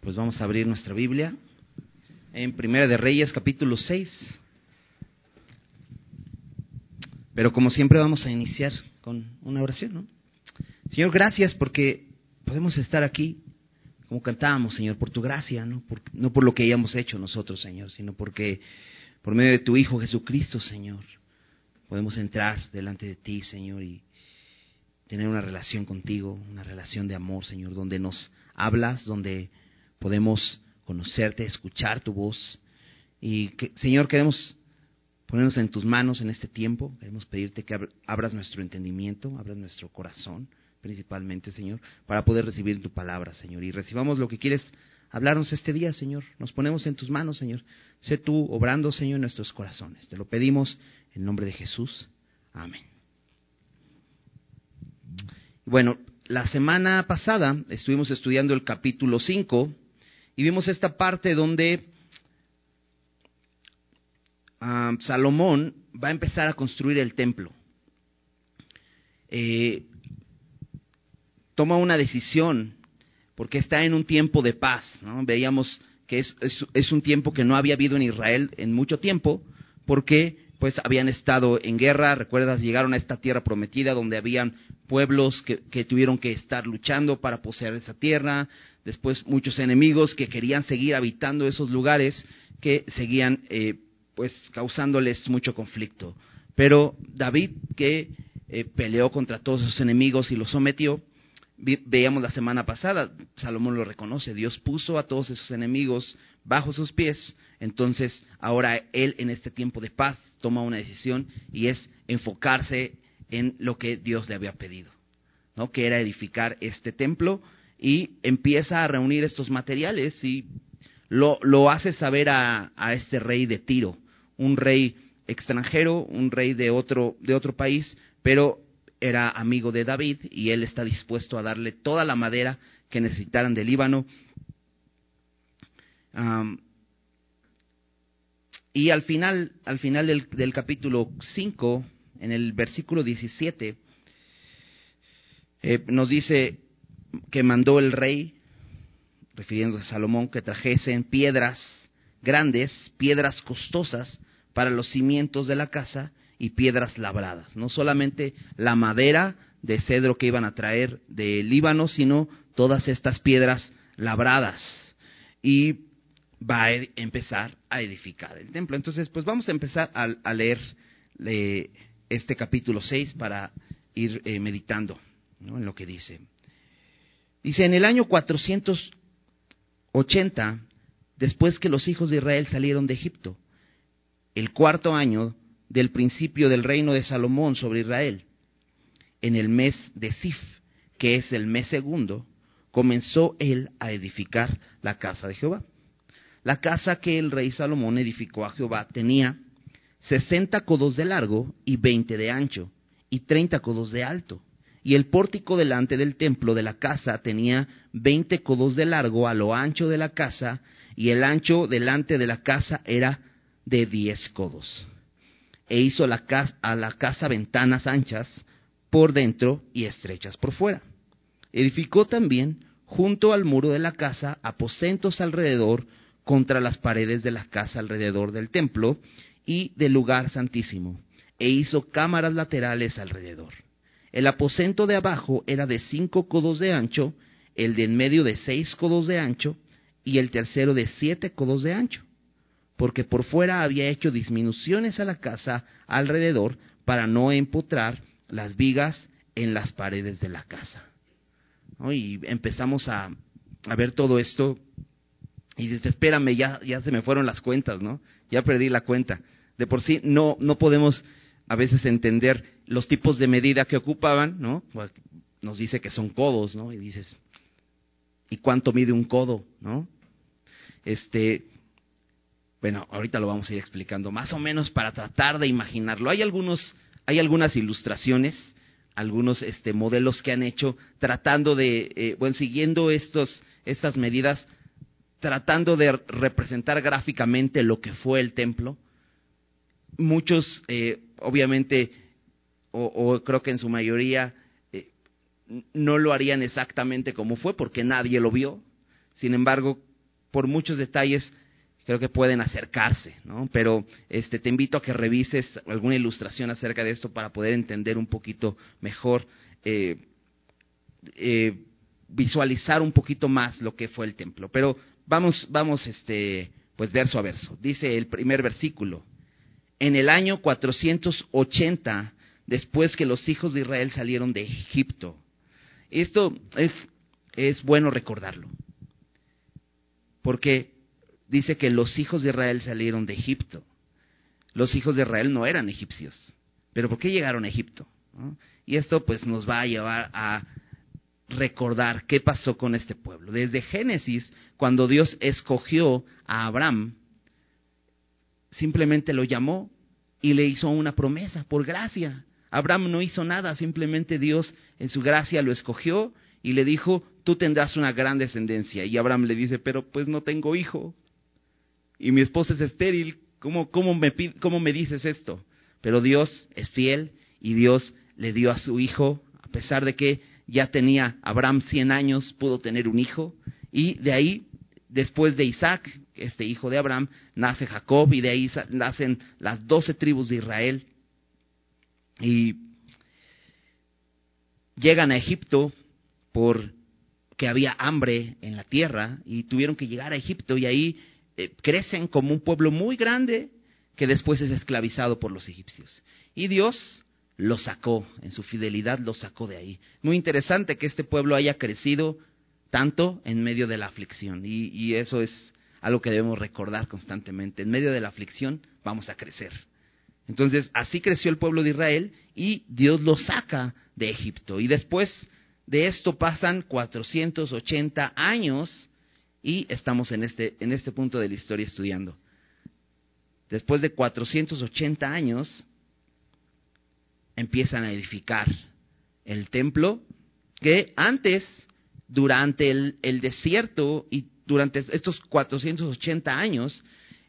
Pues vamos a abrir nuestra Biblia en Primera de Reyes, capítulo 6. Pero como siempre vamos a iniciar con una oración, ¿no? Señor, gracias porque podemos estar aquí como cantábamos, Señor, por tu gracia, no por lo que hayamos hecho nosotros, Señor, sino porque por medio de tu Hijo Jesucristo, Señor, podemos entrar delante de ti, Señor, y tener una relación contigo, una relación de amor, Señor, donde nos hablas, donde podemos conocerte, escuchar tu voz. Y, Señor, queremos ponernos en tus manos en este tiempo. Queremos pedirte que abras nuestro entendimiento, abras nuestro corazón, principalmente, Señor, para poder recibir tu palabra, Señor. Y recibamos lo que quieres hablarnos este día, Señor. Nos ponemos en tus manos, Señor. Sé tú obrando, Señor, en nuestros corazones. Te lo pedimos en nombre de Jesús. Amén. Bueno, la semana pasada estuvimos estudiando el capítulo 5 y vimos esta parte donde Salomón va a empezar a construir el templo. Toma una decisión porque está en un tiempo de paz, ¿no? Veíamos que es un tiempo que no había habido en Israel en mucho tiempo, porque pues habían estado en guerra. Recuerdas, llegaron a esta tierra prometida donde habían pueblos que tuvieron que estar luchando para poseer esa tierra. Después muchos enemigos que querían seguir habitando esos lugares, que seguían pues causándoles mucho conflicto. Pero David, que peleó contra todos esos enemigos y los sometió, veíamos la semana pasada, Salomón lo reconoce, Dios puso a todos esos enemigos bajo sus pies. Entonces ahora él, en este tiempo de paz, toma una decisión y es enfocarse en lo que Dios le había pedido, ¿no? Que era edificar este templo, y empieza a reunir estos materiales y lo hace saber a este rey de Tiro, un rey extranjero, un rey de otro país, pero era amigo de David, y él está dispuesto a darle toda la madera que necesitaran del Líbano. Y al final del capítulo 5, en el versículo 17, nos dice que mandó el rey, refiriéndose a Salomón, que trajesen piedras grandes, piedras costosas para los cimientos de la casa, y piedras labradas. No solamente la madera de cedro que iban a traer del Líbano, sino todas estas piedras labradas. Y va a empezar a edificar el templo. Entonces, pues vamos a empezar a leer este capítulo 6 para ir meditando, ¿no?, en lo que dice. Dice, en el año 480, después que los hijos de Israel salieron de Egipto, el cuarto año del principio del reino de Salomón sobre Israel, en el mes de Sif, que es el mes segundo, comenzó él a edificar la casa de Jehová. La casa que el rey Salomón edificó a Jehová tenía 60 codos de largo y 20 de ancho, y 30 codos de alto. Y el pórtico delante del templo de la casa tenía 20 codos de largo a lo ancho de la casa, y el ancho delante de la casa era de 10 codos. E hizo a la casa ventanas anchas por dentro y estrechas por fuera. Edificó también junto al muro de la casa aposentos alrededor, contra las paredes de la casa alrededor del templo y del lugar santísimo, e hizo cámaras laterales alrededor. El aposento de abajo era de 5 codos de ancho, el de en medio de 6 codos de ancho, y el tercero de 7 codos de ancho, porque por fuera había hecho disminuciones a la casa alrededor para no empotrar las vigas en las paredes de la casa, ¿no? Y empezamos a ver todo esto, y dices, espérame, ya se me fueron las cuentas, ¿no? Ya perdí la cuenta. De por sí no podemos a veces entender los tipos de medida que ocupaban, ¿no? Nos dice que son codos, ¿no? Y dices, ¿y cuánto mide un codo, no? Bueno, ahorita lo vamos a ir explicando, más o menos para tratar de imaginarlo. Hay algunas ilustraciones, algunos modelos que han hecho tratando de, siguiendo estas medidas, tratando de representar gráficamente lo que fue el templo. Muchos, obviamente, o creo que en su mayoría, no lo harían exactamente como fue, porque nadie lo vio. Sin embargo, por muchos detalles creo que pueden acercarse, ¿no? Pero te invito a que revises alguna ilustración acerca de esto para poder entender un poquito mejor, visualizar un poquito más lo que fue el templo. Pero vamos, pues verso a verso. Dice el primer versículo: en el año 480, después que los hijos de Israel salieron de Egipto. Esto es bueno recordarlo, porque dice que los hijos de Israel salieron de Egipto. Los hijos de Israel no eran egipcios, pero ¿por qué llegaron a Egipto? ¿No? Y esto pues nos va a llevar a recordar qué pasó con este pueblo. Desde Génesis, cuando Dios escogió a Abraham, simplemente lo llamó y le hizo una promesa por gracia. Abraham no hizo nada, simplemente Dios en su gracia lo escogió y le dijo: tú tendrás una gran descendencia. Y Abraham le dice: pero pues no tengo hijo, y mi esposa es estéril, ¿cómo me dices esto? Pero Dios es fiel y Dios le dio a su hijo, a pesar de que ya tenía Abraham 100 años, pudo tener un hijo, y de ahí, después de Isaac, este hijo de Abraham, nace Jacob, y de ahí nacen las 12 tribus de Israel, y llegan a Egipto porque había hambre en la tierra, y tuvieron que llegar a Egipto, y ahí crecen como un pueblo muy grande, que después es esclavizado por los egipcios. Y Dios lo sacó, en su fidelidad lo sacó de ahí. Muy interesante que este pueblo haya crecido tanto en medio de la aflicción, y eso es algo que debemos recordar constantemente. En medio de la aflicción vamos a crecer. Entonces, así creció el pueblo de Israel, y Dios lo saca de Egipto. Y después de esto pasan 480 años, y estamos en este punto de la historia estudiando. Después de 480 años, empiezan a edificar el templo, que antes, durante el desierto y durante estos 480 años,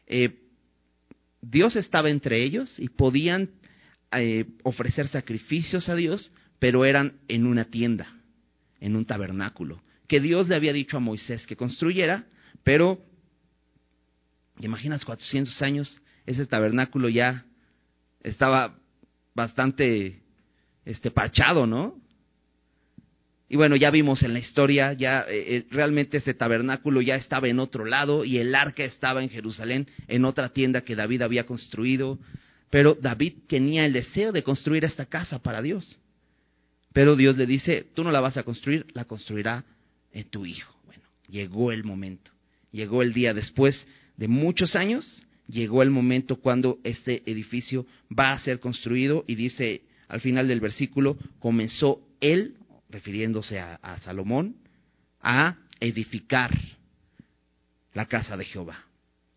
Dios estaba entre ellos y podían ofrecer sacrificios a Dios, pero eran en una tienda, en un tabernáculo, que Dios le había dicho a Moisés que construyera, pero, ¿te imaginas 400 años? Ese tabernáculo ya estaba bastante parchado, ¿no? Y bueno, ya vimos en la historia, ya realmente este tabernáculo ya estaba en otro lado, y el arca estaba en Jerusalén, en otra tienda que David había construido. Pero David tenía el deseo de construir esta casa para Dios. Pero Dios le dice: tú no la vas a construir, la construirá tu hijo. Bueno, llegó el momento, llegó el día después de muchos años, llegó el momento cuando este edificio va a ser construido, y dice al final del versículo: comenzó él, refiriéndose a Salomón, a edificar la casa de Jehová.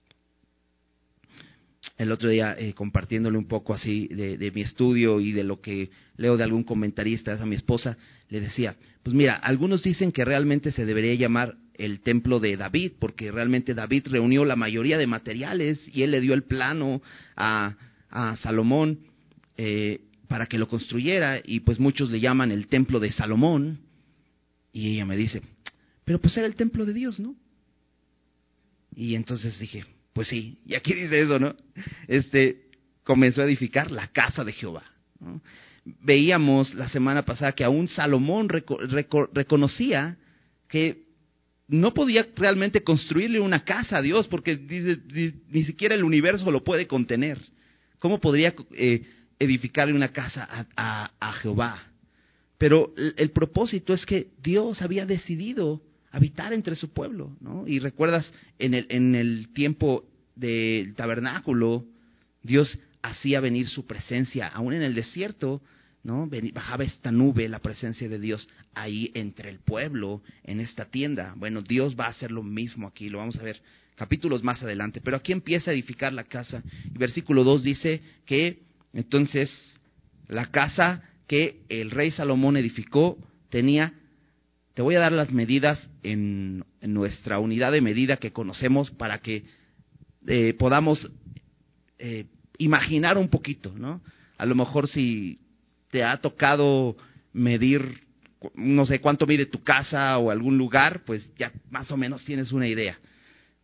El otro día, compartiéndole un poco así de mi estudio y de lo que leo de algún comentarista a mi esposa, le decía: pues mira, algunos dicen que realmente se debería llamar el templo de David, porque realmente David reunió la mayoría de materiales y él le dio el plano a Salomón para que lo construyera, y pues muchos le llaman el templo de Salomón. Y ella me dice: pero pues era el templo de Dios, ¿no? Y entonces dije: pues sí, y aquí dice eso, ¿no? Comenzó a edificar la casa de Jehová, ¿no? Veíamos la semana pasada que aún Salomón reconocía que no podía realmente construirle una casa a Dios, porque dice, ni siquiera el universo lo puede contener. ¿Cómo podría edificarle una casa a Jehová? Pero el propósito es que Dios había decidido habitar entre su pueblo, ¿no? Y recuerdas, en el tiempo del tabernáculo, Dios hacía venir su presencia, aún en el desierto, ¿no? Bajaba esta nube, la presencia de Dios ahí entre el pueblo, en esta tienda. Bueno, Dios va a hacer lo mismo aquí, lo vamos a ver capítulos más adelante, pero aquí empieza a edificar la casa. Y versículo 2 dice que entonces la casa que el rey Salomón edificó tenía, te voy a dar las medidas en nuestra unidad de medida que conocemos para que podamos imaginar un poquito, ¿no? A lo mejor si te ha tocado medir, no sé cuánto mide tu casa o algún lugar, pues ya más o menos tienes una idea.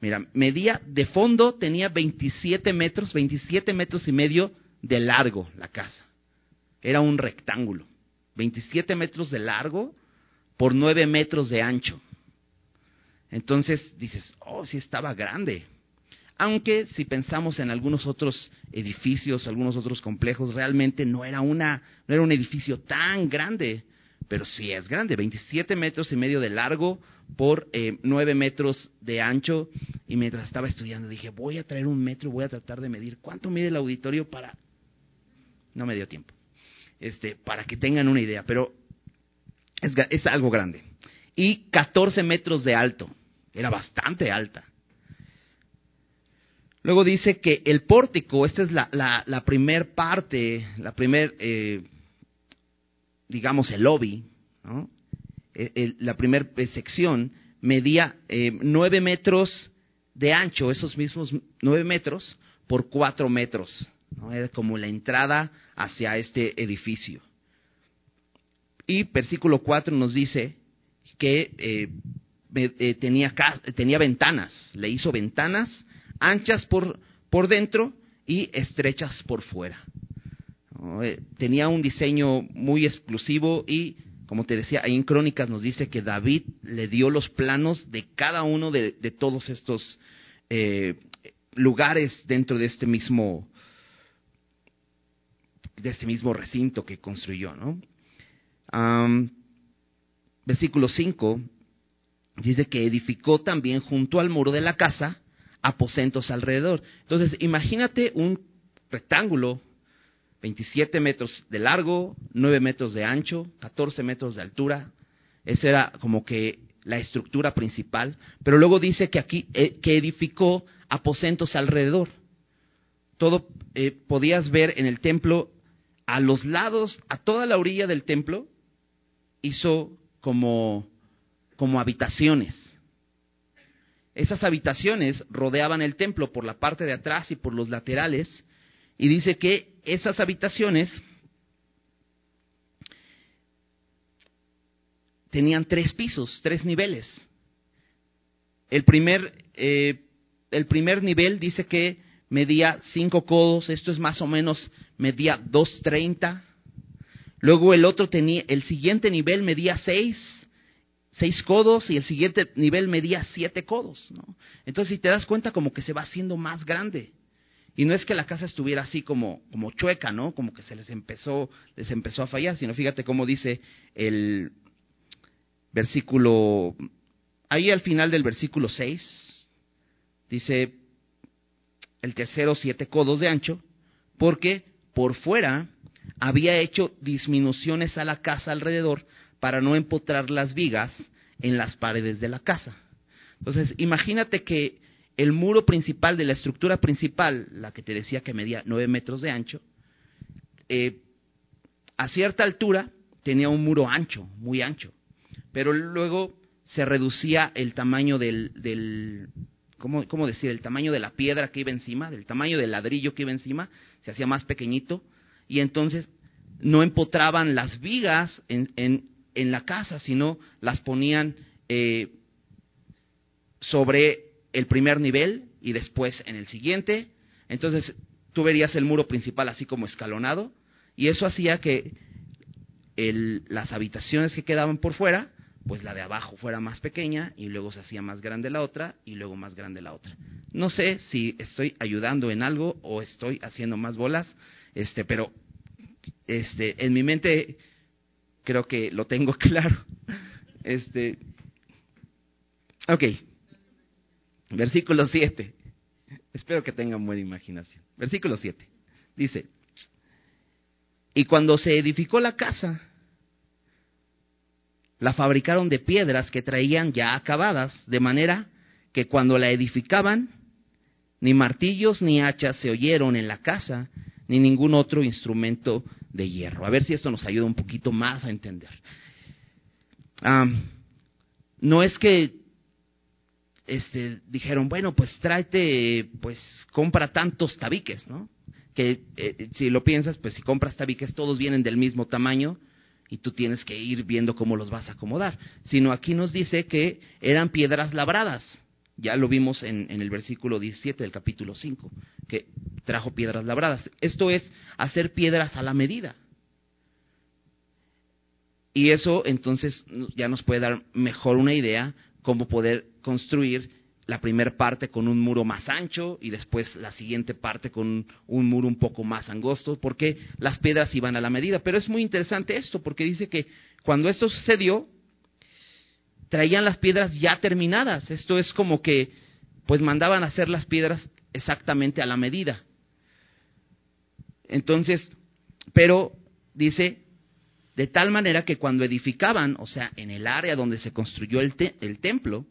Mira, medía de fondo, tenía 27 metros y medio de largo la casa. Era un rectángulo. 27 metros de largo por 9 metros de ancho. Entonces dices, oh, sí estaba grande. Aunque si pensamos en algunos otros edificios, algunos otros complejos, realmente no era un edificio tan grande, pero sí es grande, 27 metros y medio de largo por 9 metros de ancho. Y mientras estaba estudiando dije, voy a traer un metro, voy a tratar de medir cuánto mide el auditorio para... No me dio tiempo, para que tengan una idea, pero es algo grande. Y 14 metros de alto, era bastante alta. Luego dice que el pórtico, esta es la primer parte, digamos el lobby, ¿no? La primera sección medía 9 metros de ancho, esos mismos 9 metros por 4 metros, ¿no? Era como la entrada hacia este edificio. Y versículo 4 nos dice que tenía ventanas, le hizo ventanas anchas por dentro y estrechas por fuera. ¿No? Tenía un diseño muy exclusivo y, como te decía, ahí en Crónicas nos dice que David le dio los planos de cada uno de todos estos lugares dentro de este mismo recinto que construyó, ¿no? Versículo 5 dice que edificó también junto al muro de la casa aposentos alrededor. Entonces, imagínate un rectángulo, 27 metros de largo, 9 metros de ancho, 14 metros de altura. Esa era como que la estructura principal. Pero luego dice que aquí, que edificó aposentos alrededor. Todo podías ver en el templo, a los lados, a toda la orilla del templo, hizo como habitaciones. Esas habitaciones rodeaban el templo por la parte de atrás y por los laterales, y dice que esas habitaciones tenían 3 pisos, 3 niveles. El primer nivel dice que medía 5 codos, esto es más o menos, medía 2.30. Luego el siguiente nivel medía 6 codos y el siguiente nivel medía 7 codos, ¿no? Entonces, si te das cuenta, como que se va haciendo más grande. Y no es que la casa estuviera así como chueca, ¿no? Como que les empezó a fallar, sino fíjate cómo dice el versículo, ahí al final del versículo 6, dice, el tercero 7 codos de ancho, porque por fuera había hecho disminuciones a la casa alrededor para no empotrar las vigas en las paredes de la casa. Entonces, imagínate que el muro principal de la estructura principal, la que te decía que medía 9 metros de ancho, a cierta altura tenía un muro ancho, muy ancho, pero luego se reducía el tamaño ¿cómo decir? El tamaño de la piedra que iba encima, del tamaño del ladrillo que iba encima, se hacía más pequeñito, y entonces no empotraban las vigas en la casa, sino las ponían sobre el primer nivel y después en el siguiente. Entonces tú verías el muro principal así como escalonado, y eso hacía que las habitaciones que quedaban por fuera, pues la de abajo fuera más pequeña, y luego se hacía más grande la otra, y luego más grande la otra. No sé si estoy ayudando en algo o estoy haciendo más bolas, pero en mi mente creo que lo tengo claro. Ok. Versículo 7. Espero que tengan buena imaginación. Versículo 7. Dice, y cuando se edificó la casa, la fabricaron de piedras que traían ya acabadas, de manera que cuando la edificaban, ni martillos ni hachas se oyeron en la casa, ni ningún otro instrumento de hierro. A ver si esto nos ayuda un poquito más a entender. No es que dijeron, bueno, pues tráete, pues compra tantos tabiques, ¿no? Que si lo piensas, pues si compras tabiques, todos vienen del mismo tamaño y tú tienes que ir viendo cómo los vas a acomodar. Sino aquí nos dice que eran piedras labradas. Ya lo vimos en el versículo 17 del capítulo 5, que trajo piedras labradas. Esto es hacer piedras a la medida. Y eso entonces ya nos puede dar mejor una idea cómo poder construir la primera parte con un muro más ancho y después la siguiente parte con un muro un poco más angosto, porque las piedras iban a la medida. Pero es muy interesante esto, porque dice que cuando esto sucedió, traían las piedras ya terminadas. Esto es como que pues mandaban a hacer las piedras exactamente a la medida. Entonces, pero dice, de tal manera que cuando edificaban, o sea, en el área donde se construyó el templo,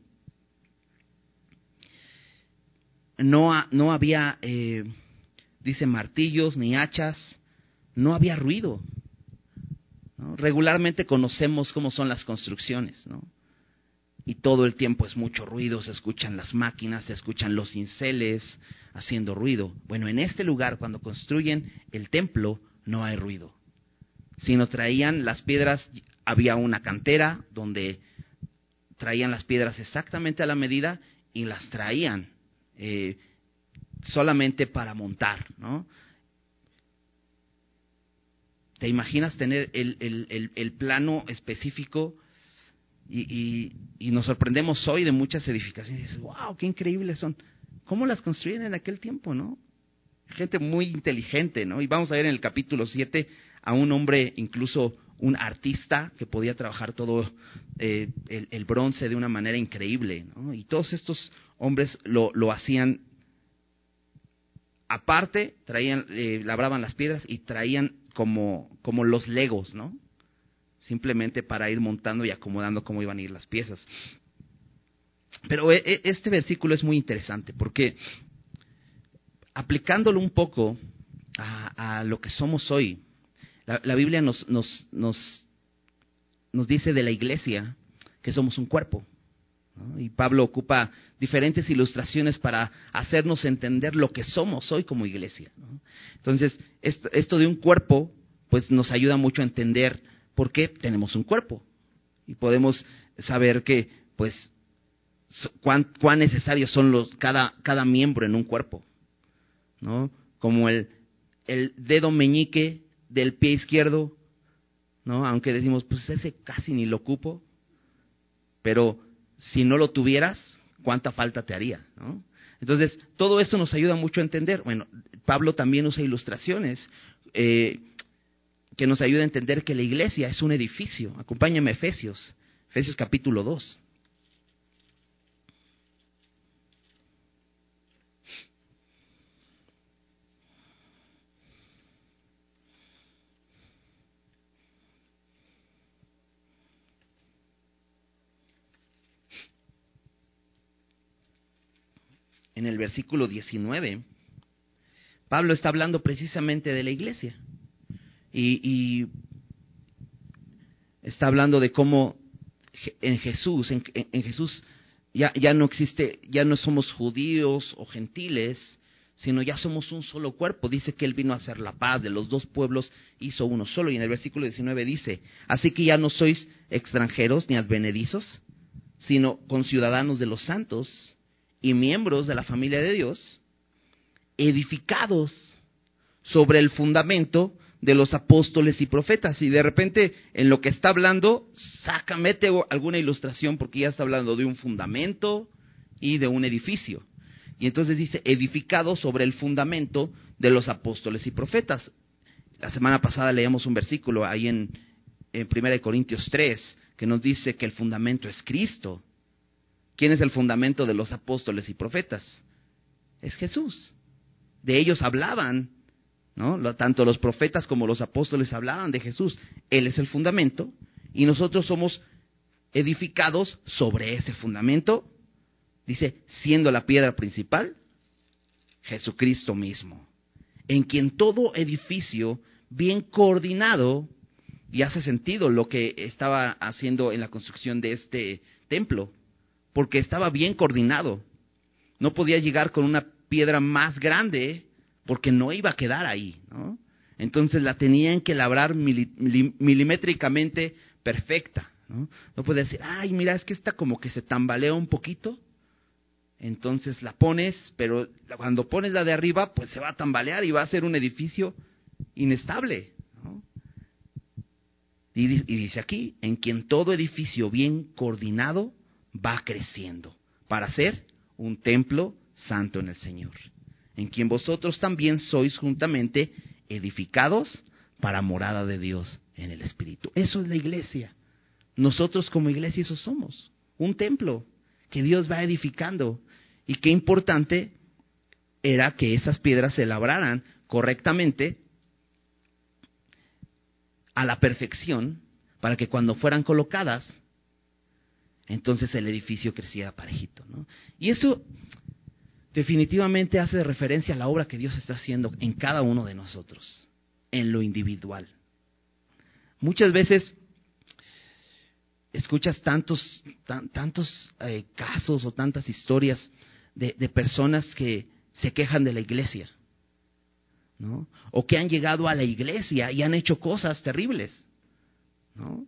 no había, dice, martillos ni hachas, no había ruido, ¿no? Regularmente conocemos cómo son las construcciones, ¿no? Y todo el tiempo es mucho ruido, se escuchan las máquinas, se escuchan los cinceles haciendo ruido. Bueno, en este lugar, cuando construyen el templo, no hay ruido. Sino traían las piedras, había una cantera donde traían las piedras exactamente a la medida y las traían solamente para montar, ¿no? ¿Te imaginas tener el plano específico? Y nos sorprendemos hoy de muchas edificaciones y dices, wow, qué increíbles son. ¿Cómo las construían en aquel tiempo, no? Gente muy inteligente, ¿no? Y vamos a ver en el capítulo 7 a un hombre, incluso un artista, que podía trabajar todo el bronce de una manera increíble, ¿no? Y todos estos hombres lo hacían aparte, traían, labraban las piedras y traían como los legos, ¿no? Simplemente para ir montando y acomodando cómo iban a ir las piezas. Pero este versículo es muy interesante porque aplicándolo un poco a lo que somos hoy, la Biblia nos dice de la iglesia que somos un cuerpo, ¿no? Y Pablo ocupa diferentes ilustraciones para hacernos entender lo que somos hoy como iglesia, ¿no? Entonces, esto de un cuerpo, pues nos ayuda mucho a entender por qué tenemos un cuerpo. Y podemos saber que, pues, cuán necesarios son cada miembro en un cuerpo, ¿no? Como el dedo meñique del pie izquierdo, ¿no? Aunque decimos, pues ese casi ni lo ocupo, pero si no lo tuvieras, ¿cuánta falta te haría, ¿no? Entonces, todo eso nos ayuda mucho a entender. Bueno, Pablo también usa ilustraciones que nos ayuda a entender que la iglesia es un edificio. Acompáñame a Efesios capítulo 2. En el versículo 19, Pablo está hablando precisamente de la iglesia. Y está hablando de cómo en Jesús ya no existe, ya no somos judíos o gentiles, sino ya somos un solo cuerpo. Dice que Él vino a hacer la paz, de los dos pueblos hizo uno solo. Y en el versículo 19 dice, así que ya no sois extranjeros ni advenedizos, sino conciudadanos de los santos y miembros de la familia de Dios, edificados sobre el fundamento de los apóstoles y profetas. Y de repente en lo que está hablando mete alguna ilustración, porque ya está hablando de un fundamento y de un edificio. Y entonces dice edificado sobre el fundamento de los apóstoles y profetas. La semana pasada leíamos un versículo ahí en 1 Corintios 3 que nos dice que el fundamento es Cristo. ¿Quién es el fundamento de los apóstoles y profetas? Es Jesús. De ellos hablaban, ¿no? Tanto los profetas como los apóstoles hablaban de Jesús. Él es el fundamento y nosotros somos edificados sobre ese fundamento. Dice, siendo la piedra principal, Jesucristo mismo, en quien todo edificio bien coordinado, y hace sentido lo que estaba haciendo en la construcción de este templo, porque estaba bien coordinado. No podía llegar con una piedra más grande porque no iba a quedar ahí, ¿no? Entonces la tenían que labrar milimétricamente perfecta, ¿no? No puede decir, ay, mira, es que esta como que se tambalea un poquito. entonces la pones, pero cuando pones la de arriba, pues se va a tambalear y va a ser un edificio inestable, ¿no? Y dice aquí, en quien todo edificio bien coordinado va creciendo para ser un templo santo en el Señor, en quien vosotros también sois juntamente edificados para morada de Dios en el Espíritu. Eso es la iglesia. Nosotros como iglesia eso somos, un templo que Dios va edificando. Y qué importante era que esas piedras se labraran correctamente a la perfección, para que cuando fueran colocadas, entonces el edificio creciera parejito, ¿no? Y eso definitivamente hace referencia a la obra que Dios está haciendo en cada uno de nosotros, en lo individual. Muchas veces escuchas tantos casos o tantas historias de personas que se quejan de la iglesia, ¿no? O que han llegado a la iglesia y han hecho cosas terribles, ¿no?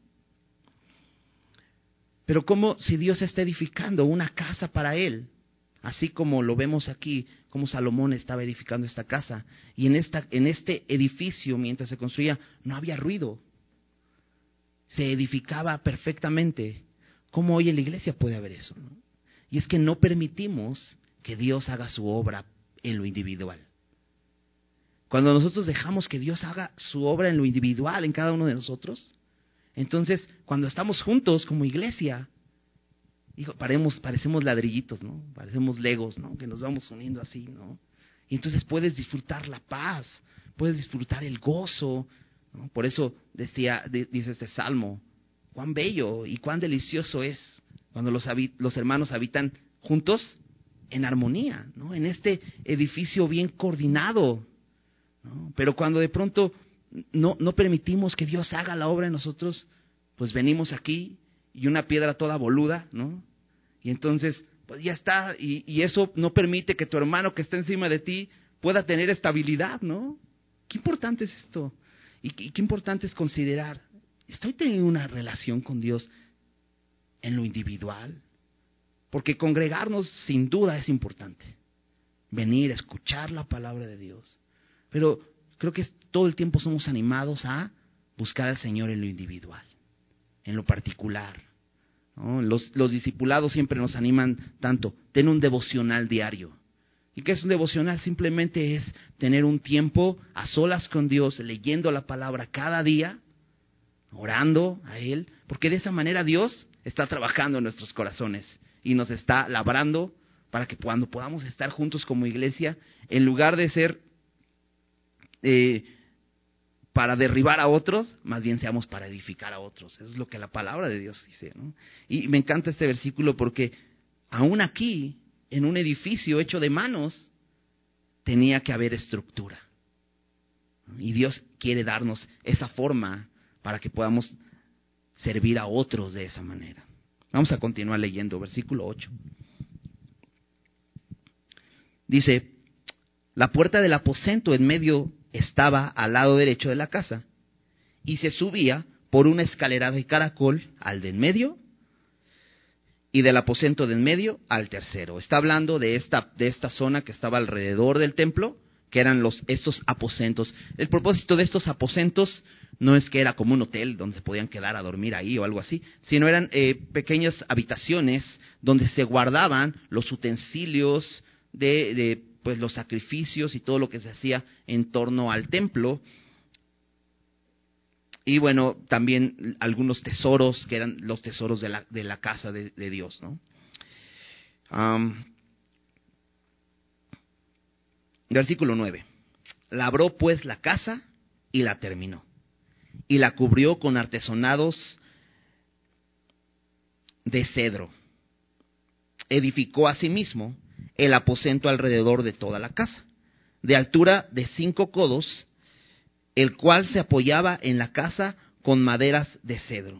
Pero como si Dios está edificando una casa para Él, así como lo vemos aquí, como Salomón estaba edificando esta casa, y en este edificio, mientras se construía, no había ruido, se edificaba perfectamente. ¿Cómo hoy en la iglesia puede haber eso, no? Y es que no permitimos que Dios haga su obra en lo individual. Cuando nosotros dejamos que Dios haga su obra en lo individual, en cada uno de nosotros, entonces cuando estamos juntos como iglesia, parecemos ladrillitos, ¿no? Parecemos legos, ¿no? Que nos vamos uniendo así, ¿no? Y entonces puedes disfrutar la paz, puedes disfrutar el gozo, ¿no? Por eso dice este salmo, cuán bello y cuán delicioso es cuando los hermanos habitan juntos en armonía, ¿no? En este edificio bien coordinado, ¿no? Pero cuando de pronto no permitimos que Dios haga la obra en nosotros, pues venimos aquí y una piedra toda boluda, ¿no? Y entonces, pues ya está, y eso no permite que tu hermano que está encima de ti pueda tener estabilidad, ¿no? Qué importante es esto, y qué importante es considerar, ¿estoy teniendo una relación con Dios en lo individual? Porque congregarnos sin duda es importante, venir, escuchar la palabra de Dios, pero creo que todo el tiempo somos animados a buscar al Señor en lo individual, en lo particular, ¿no? Los discipulados siempre nos animan tanto, ten un devocional diario. ¿Y qué es un devocional? Simplemente es tener un tiempo a solas con Dios, leyendo la palabra cada día, orando a Él, porque de esa manera Dios está trabajando en nuestros corazones y nos está labrando para que cuando podamos estar juntos como iglesia, en lugar de ser para derribar a otros, más bien seamos para edificar a otros. Eso es lo que la palabra de Dios dice, ¿no? Y me encanta este versículo porque aún aquí, en un edificio hecho de manos, tenía que haber estructura. Y Dios quiere darnos esa forma para que podamos servir a otros de esa manera. Vamos a continuar leyendo, versículo 8. Dice, la puerta del aposento en medio estaba al lado derecho de la casa, y se subía por una escalera de caracol al de en medio, y del aposento de en medio al tercero. Está hablando de esta zona que estaba alrededor del templo, que eran estos aposentos. El propósito de estos aposentos no es que era como un hotel donde se podían quedar a dormir ahí o algo así, sino eran pequeñas habitaciones donde se guardaban los utensilios de pues los sacrificios y todo lo que se hacía en torno al templo. Y bueno, también algunos tesoros que eran los tesoros de la casa de Dios, ¿no? Versículo 9. Labró pues la casa y la terminó, y la cubrió con artesonados de cedro. Edificó asimismo el aposento alrededor de toda la casa, de altura de 5 codos, el cual se apoyaba en la casa con maderas de cedro.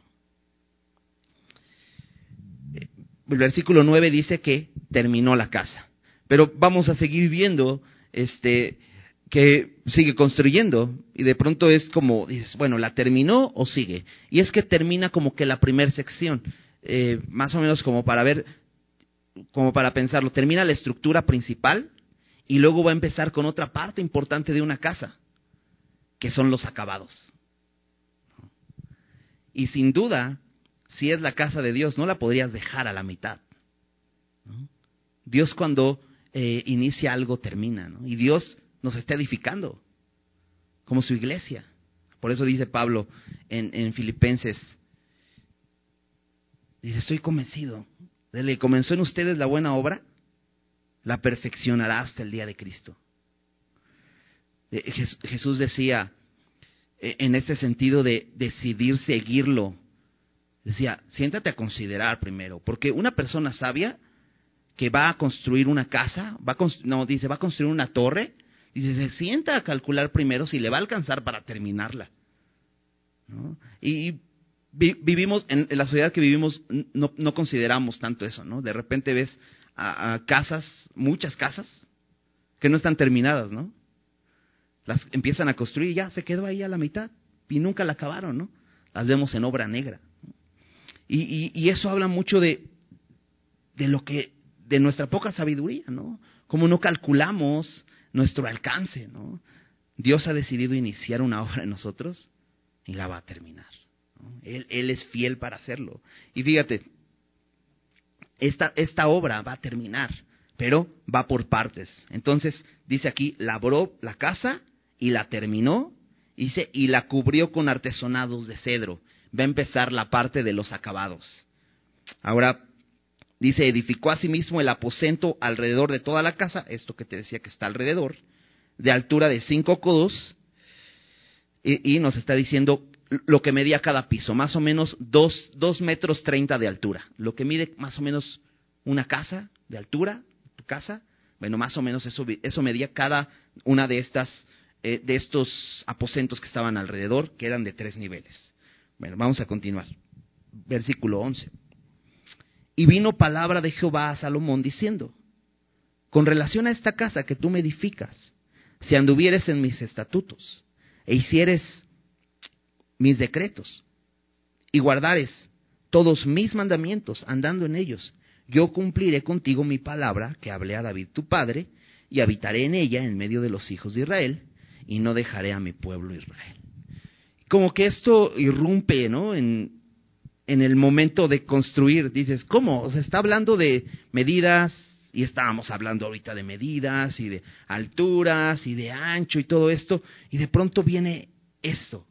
El versículo 9 dice que terminó la casa, pero vamos a seguir viendo que sigue construyendo, y de pronto es como, dices, bueno, ¿la terminó o sigue? Y es que termina como que la primera sección, más o menos como para ver, como para pensarlo, termina la estructura principal y luego va a empezar con otra parte importante de una casa, que son los acabados. Y sin duda, si es la casa de Dios, no la podrías dejar a la mitad, ¿no? Dios cuando inicia algo termina, ¿no? Y Dios nos está edificando como su iglesia. Por eso dice Pablo en Filipenses, dice, estoy convencido, desde que comenzó en ustedes la buena obra, la perfeccionará hasta el día de Cristo. Jesús decía, en este sentido de decidir seguirlo, decía, siéntate a considerar primero, porque una persona sabia que va a construir una casa, va a construir una torre, dice, se sienta a calcular primero si le va a alcanzar para terminarla, ¿no? Y vivimos, en la sociedad que vivimos, no consideramos tanto eso, ¿no? De repente ves a casas, muchas casas, que no están terminadas, ¿no? Las empiezan a construir y ya se quedó ahí a la mitad y nunca la acabaron, ¿no? Las vemos en obra negra. Y eso habla mucho de nuestra poca sabiduría, ¿no? Como no calculamos nuestro alcance, ¿no? Dios ha decidido iniciar una obra en nosotros y la va a terminar, ¿no? Él es fiel para hacerlo. Y fíjate, esta obra va a terminar, pero va por partes. Entonces, dice aquí, labró la casa y la terminó, dice, y la cubrió con artesonados de cedro. Va a empezar la parte de los acabados. Ahora, dice, edificó asimismo el aposento alrededor de toda la casa, esto que te decía que está alrededor, de altura de 5 codos, y nos está diciendo lo que medía cada piso, más o menos 2 metros 30 de altura. Lo que mide más o menos una casa de altura, tu casa, bueno, más o menos eso medía cada una de estos aposentos que estaban alrededor, que eran de 3 niveles. Bueno, vamos a continuar. Versículo 11. Y vino palabra de Jehová a Salomón diciendo, con relación a esta casa que tú me edificas, si anduvieres en mis estatutos e hicieres mis decretos y guardares todos mis mandamientos andando en ellos, yo cumpliré contigo mi palabra que hablé a David tu padre y habitaré en ella en medio de los hijos de Israel y no dejaré a mi pueblo Israel. Como que esto irrumpe, ¿no? En el momento de construir. Dices, ¿cómo? O sea, está hablando de medidas, y estábamos hablando ahorita de medidas y de alturas y de ancho y todo esto, y de pronto viene esto.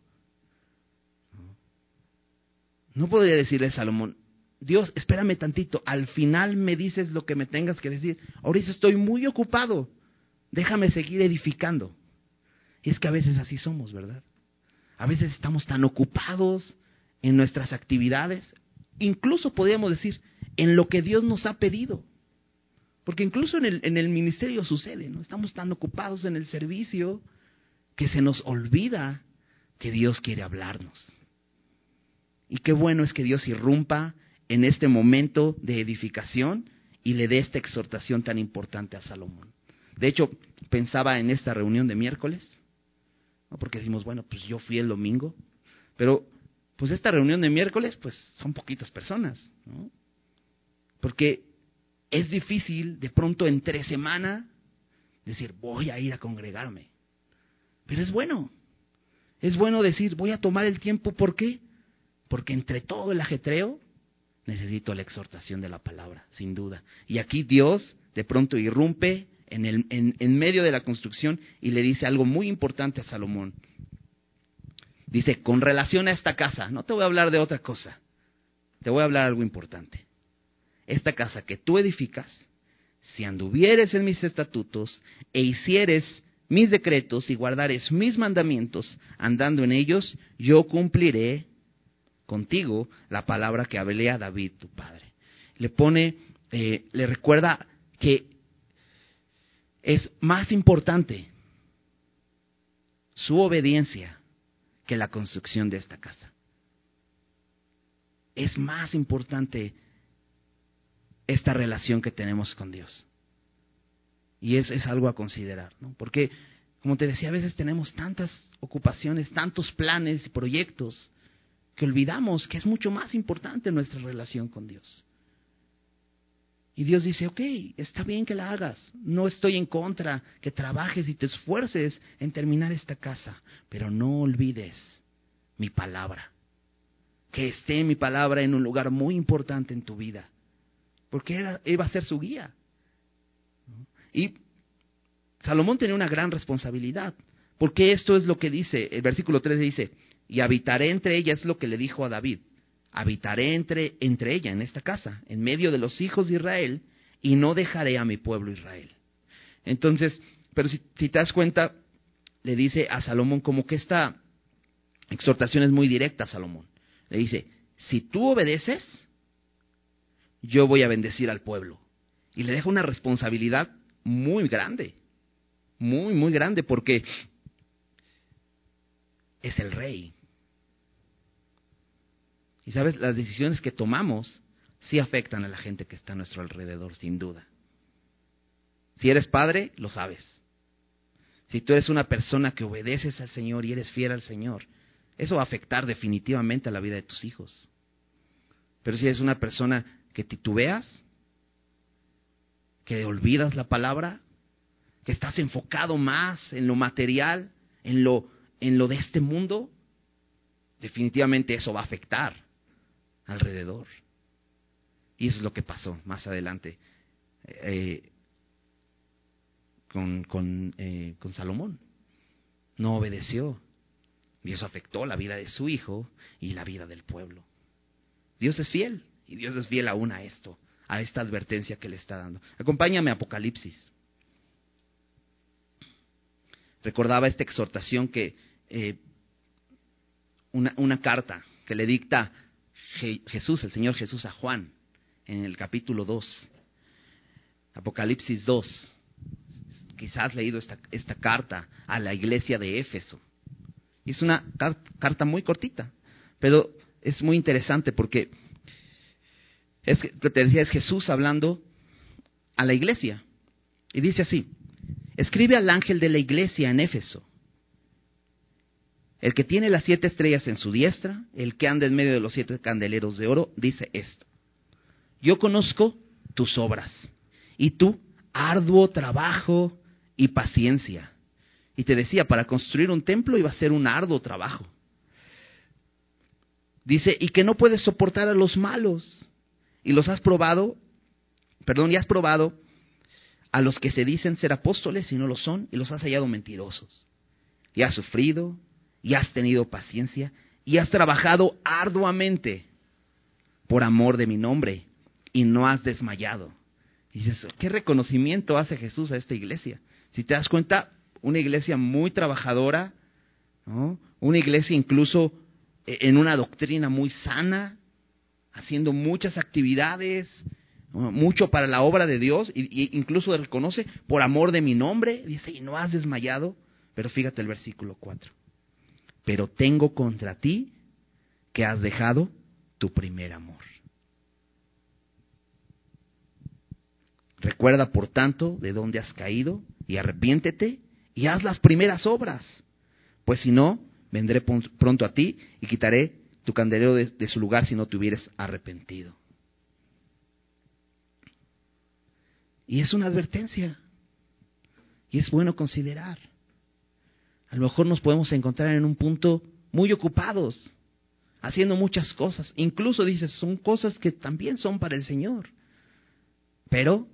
No podría decirle a Salomón, Dios, espérame tantito, al final me dices lo que me tengas que decir. Ahorita estoy muy ocupado, déjame seguir edificando. Y es que a veces así somos, ¿verdad? A veces estamos tan ocupados en nuestras actividades, incluso podríamos decir, en lo que Dios nos ha pedido. Porque incluso en el ministerio sucede, ¿no? Estamos tan ocupados en el servicio que se nos olvida que Dios quiere hablarnos. Y qué bueno es que Dios irrumpa en este momento de edificación y le dé esta exhortación tan importante a Salomón. De hecho, pensaba en esta reunión de miércoles, ¿no? Porque decimos, bueno, pues yo fui el domingo, pero pues esta reunión de miércoles, pues son poquitas personas, ¿no? Porque es difícil de pronto entre semana decir, voy a ir a congregarme. Pero es bueno decir, voy a tomar el tiempo. ¿Por qué? Porque entre todo el ajetreo necesito la exhortación de la palabra, sin duda. Y aquí Dios de pronto irrumpe en medio de la construcción y le dice algo muy importante a Salomón. Dice, con relación a esta casa, no te voy a hablar de otra cosa, te voy a hablar algo importante. Esta casa que tú edificas, si anduvieres en mis estatutos e hicieres mis decretos y guardares mis mandamientos andando en ellos, yo cumpliré contigo la palabra que hablé a David tu padre. Le recuerda que es más importante su obediencia que la construcción de esta casa. Es más importante esta relación que tenemos con Dios. Y es algo a considerar, ¿no? Porque, como te decía, a veces tenemos tantas ocupaciones, tantos planes y proyectos, que olvidamos que es mucho más importante nuestra relación con Dios. Y Dios dice, ok, está bien que la hagas, no estoy en contra, que trabajes y te esfuerces en terminar esta casa, pero no olvides mi palabra, que esté mi palabra en un lugar muy importante en tu vida, porque iba a ser su guía. Y Salomón tenía una gran responsabilidad, porque esto es lo que dice, el versículo 13 dice, y habitaré entre ella, es lo que le dijo a David, habitaré entre ella, en esta casa, en medio de los hijos de Israel, y no dejaré a mi pueblo Israel. Entonces, pero si te das cuenta, le dice a Salomón, como que esta exhortación es muy directa a Salomón. Le dice, si tú obedeces, yo voy a bendecir al pueblo. Y le deja una responsabilidad muy grande, muy, muy grande, porque es el rey. Y sabes, las decisiones que tomamos sí afectan a la gente que está a nuestro alrededor, sin duda. Si eres padre, lo sabes. Si tú eres una persona que obedeces al Señor y eres fiel al Señor, eso va a afectar definitivamente a la vida de tus hijos. Pero si eres una persona que titubeas, que olvidas la palabra, que estás enfocado más en lo material, en lo de este mundo, definitivamente eso va a afectar alrededor. Y eso es lo que pasó más adelante con Salomón. No obedeció. Y eso afectó la vida de su hijo y la vida del pueblo. Dios es fiel, y Dios es fiel aún a esto, a esta advertencia que le está dando. Acompáñame a Apocalipsis. Recordaba esta exhortación que una carta que le dicta Jesús, el Señor Jesús, a Juan en el capítulo 2, Apocalipsis 2. Quizás has leído esta carta a la iglesia de Éfeso. Es una carta muy cortita, pero es muy interesante porque te decía, es Jesús hablando a la iglesia. Y dice así: escribe al ángel de la iglesia en Éfeso, el que tiene las 7 estrellas en su diestra, el que anda en medio de los 7 candeleros de oro, dice esto: yo conozco tus obras, y tu arduo trabajo y paciencia. Y te decía, para construir un templo iba a ser un arduo trabajo. Dice, y que no puedes soportar a los malos, y has probado a los que se dicen ser apóstoles y no lo son, y los has hallado mentirosos. Y has sufrido, y has tenido paciencia, y has trabajado arduamente por amor de mi nombre, y no has desmayado. Y dices, ¿qué reconocimiento hace Jesús a esta iglesia? Si te das cuenta, una iglesia muy trabajadora, ¿no? Una iglesia incluso en una doctrina muy sana, haciendo muchas actividades, ¿no? Mucho para la obra de Dios, y incluso reconoce, por amor de mi nombre, dice, y no has desmayado. Pero fíjate el versículo 4. Pero tengo contra ti que has dejado tu primer amor. Recuerda, por tanto, de dónde has caído, y arrepiéntete, y haz las primeras obras. Pues si no, vendré pronto a ti, y quitaré tu candelero de su lugar si no te hubieres arrepentido. Y es una advertencia, y es bueno considerar. A lo mejor nos podemos encontrar en un punto muy ocupados, haciendo muchas cosas. Incluso dices, son cosas que también son para el Señor. Pero,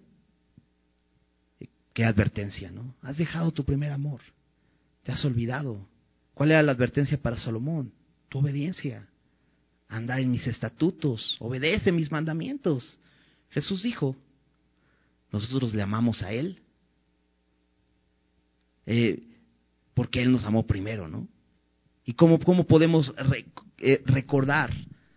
qué advertencia, ¿no? Has dejado tu primer amor. Te has olvidado. ¿Cuál era la advertencia para Salomón? Tu obediencia. Anda en mis estatutos. Obedece mis mandamientos. Jesús dijo, nosotros le amamos a Él. Porque Él nos amó primero, ¿no? ¿Y cómo podemos recordar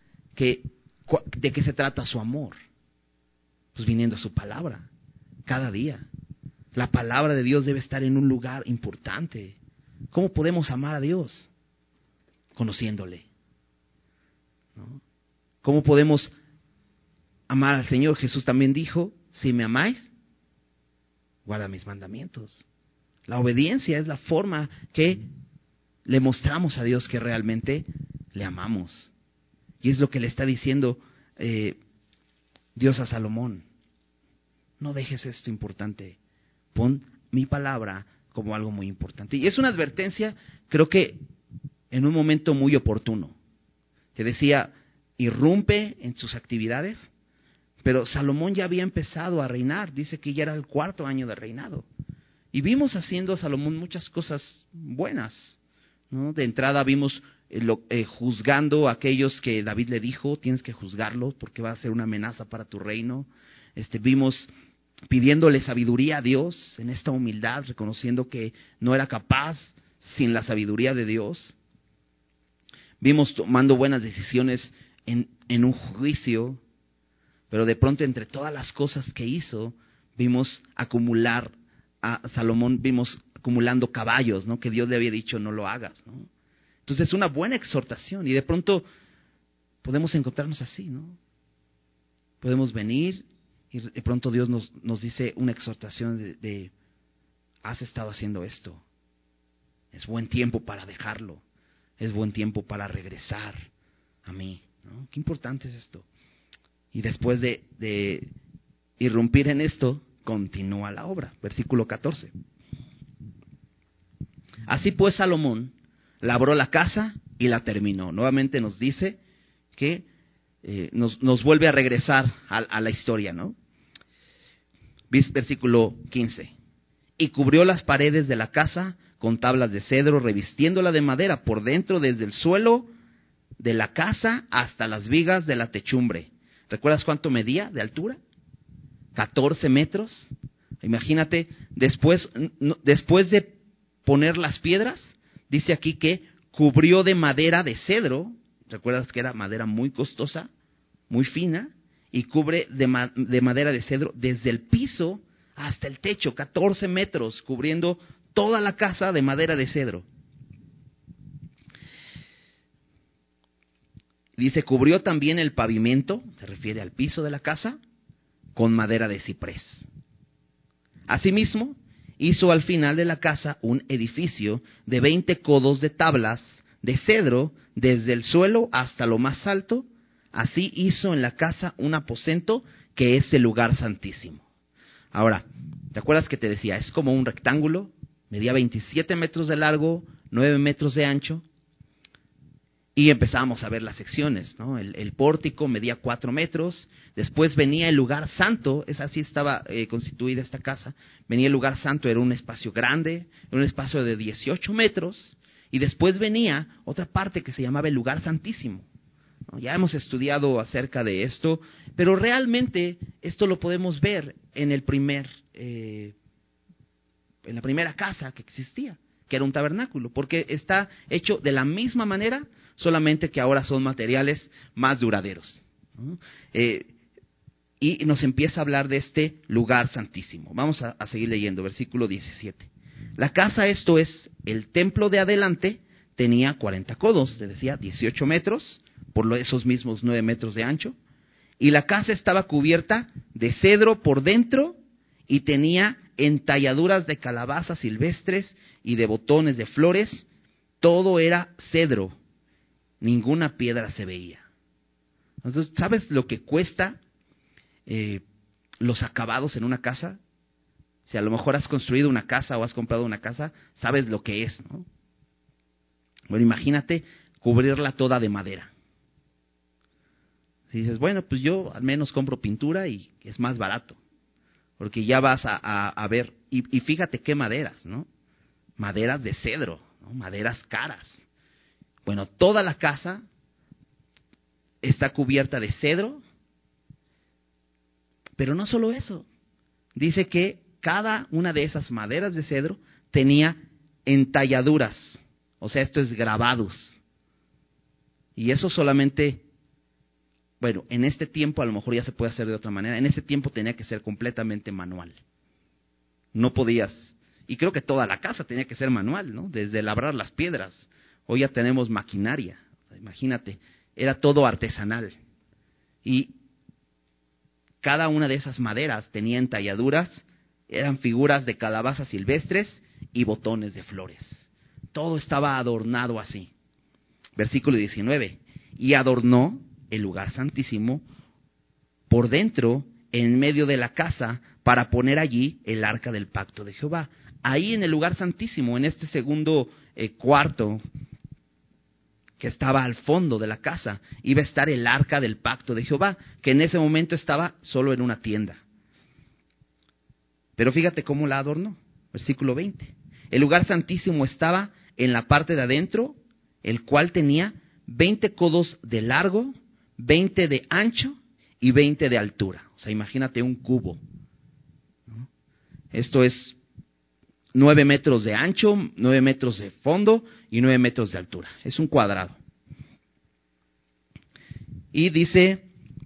de qué se trata su amor? Pues viniendo a su palabra, cada día. La palabra de Dios debe estar en un lugar importante. ¿Cómo podemos amar a Dios? Conociéndole, ¿no? ¿Cómo podemos amar al Señor? Jesús también dijo, si me amáis, guarda mis mandamientos. La obediencia es la forma que le mostramos a Dios que realmente le amamos. Y es lo que le está diciendo Dios a Salomón. No dejes esto importante. Pon mi palabra como algo muy importante. Y es una advertencia, creo que en un momento muy oportuno. Te decía, irrumpe en sus actividades, pero Salomón ya había empezado a reinar. Dice que ya era el 4º año de reinado. Y vimos haciendo a Salomón muchas cosas buenas, ¿no? De entrada vimos juzgando a aquellos que David le dijo, tienes que juzgarlos porque va a ser una amenaza para tu reino. Vimos pidiéndole sabiduría a Dios en esta humildad, reconociendo que no era capaz sin la sabiduría de Dios. Vimos tomando buenas decisiones en un juicio, pero de pronto entre todas las cosas que hizo, vimos acumular a Salomón, vimos acumulando caballos, ¿no? Que Dios le había dicho no lo hagas, ¿no? Entonces es una buena exhortación y de pronto podemos encontrarnos así, ¿no? Podemos venir y de pronto Dios nos dice una exhortación de has estado haciendo esto, es buen tiempo para dejarlo, es buen tiempo para regresar a mí, ¿no? Qué importante es esto. Y después de irrumpir en esto, continúa la obra. Versículo 14. Así pues Salomón labró la casa y la terminó. Nuevamente nos dice que nos vuelve a regresar a la historia, ¿no? Versículo 15. Y cubrió las paredes de la casa con tablas de cedro, revistiéndola de madera por dentro, desde el suelo de la casa hasta las vigas de la techumbre. ¿Recuerdas cuánto medía de altura? 14 metros. Imagínate, después de poner las piedras, dice aquí que cubrió de madera de cedro. ¿Recuerdas que era madera muy costosa, muy fina? Y cubre de madera de cedro desde el piso hasta el techo, 14 metros, cubriendo toda la casa de madera de cedro. Dice, cubrió también el pavimento, se refiere al piso de la casa, con madera de ciprés. Asimismo, hizo al final de la casa un edificio de 20 codos de tablas de cedro, desde el suelo hasta lo más alto. Así hizo en la casa un aposento que es el lugar santísimo. Ahora, ¿te acuerdas que te decía? Es como un rectángulo, medía 27 metros de largo, 9 metros de ancho. Y empezábamos a ver las secciones, ¿no? El pórtico medía 4 metros, después venía el lugar santo, así estaba constituida esta casa, venía el lugar santo, era un espacio grande, era un espacio de 18 metros, y después venía otra parte que se llamaba el lugar santísimo, ¿no? Ya hemos estudiado acerca de esto, pero realmente esto lo podemos ver en en la primera casa que existía, que era un tabernáculo, porque está hecho de la misma manera, solamente que ahora son materiales más duraderos, ¿no? Y nos empieza a hablar de este lugar santísimo. Vamos a seguir leyendo, versículo 17. La casa, esto es, el templo de adelante, tenía 40 codos, te decía, 18 metros, por esos mismos 9 metros de ancho, y la casa estaba cubierta de cedro por dentro, y tenía entalladuras de calabazas silvestres y de botones de flores. Todo era cedro, ninguna piedra se veía. Entonces, ¿sabes lo que cuesta los acabados en una casa? Si a lo mejor has construido una casa o has comprado una casa, sabes lo que es, ¿no? Bueno, imagínate cubrirla toda de madera. Si dices, bueno, pues yo al menos compro pintura y es más barato, porque ya vas a ver, y fíjate qué maderas, ¿no? Maderas de cedro, ¿no? Maderas caras. Bueno, toda la casa está cubierta de cedro, pero no solo eso. Dice que cada una de esas maderas de cedro tenía entalladuras, o sea, esto es grabados. Y eso solamente, bueno, en este tiempo a lo mejor ya se puede hacer de otra manera. En ese tiempo tenía que ser completamente manual. No podías, y creo que toda la casa tenía que ser manual, ¿no? Desde labrar las piedras. Hoy ya tenemos maquinaria, imagínate, era todo artesanal. Y cada una de esas maderas tenía entalladuras, eran figuras de calabazas silvestres y botones de flores. Todo estaba adornado así. Versículo 19. Y adornó el lugar santísimo por dentro en medio de la casa para poner allí el arca del pacto de Jehová. Ahí en el lugar santísimo, en este segundo cuarto que estaba al fondo de la casa, iba a estar el arca del pacto de Jehová, que en ese momento estaba solo en una tienda. Pero fíjate cómo la adornó. Versículo 20. El lugar santísimo estaba en la parte de adentro, el cual tenía 20 codos de largo, 20 de ancho y 20 de altura. O sea, imagínate un cubo, ¿no? Esto es 9 metros de ancho, 9 metros de fondo y 9 metros de altura. Es un cuadrado. Y dice,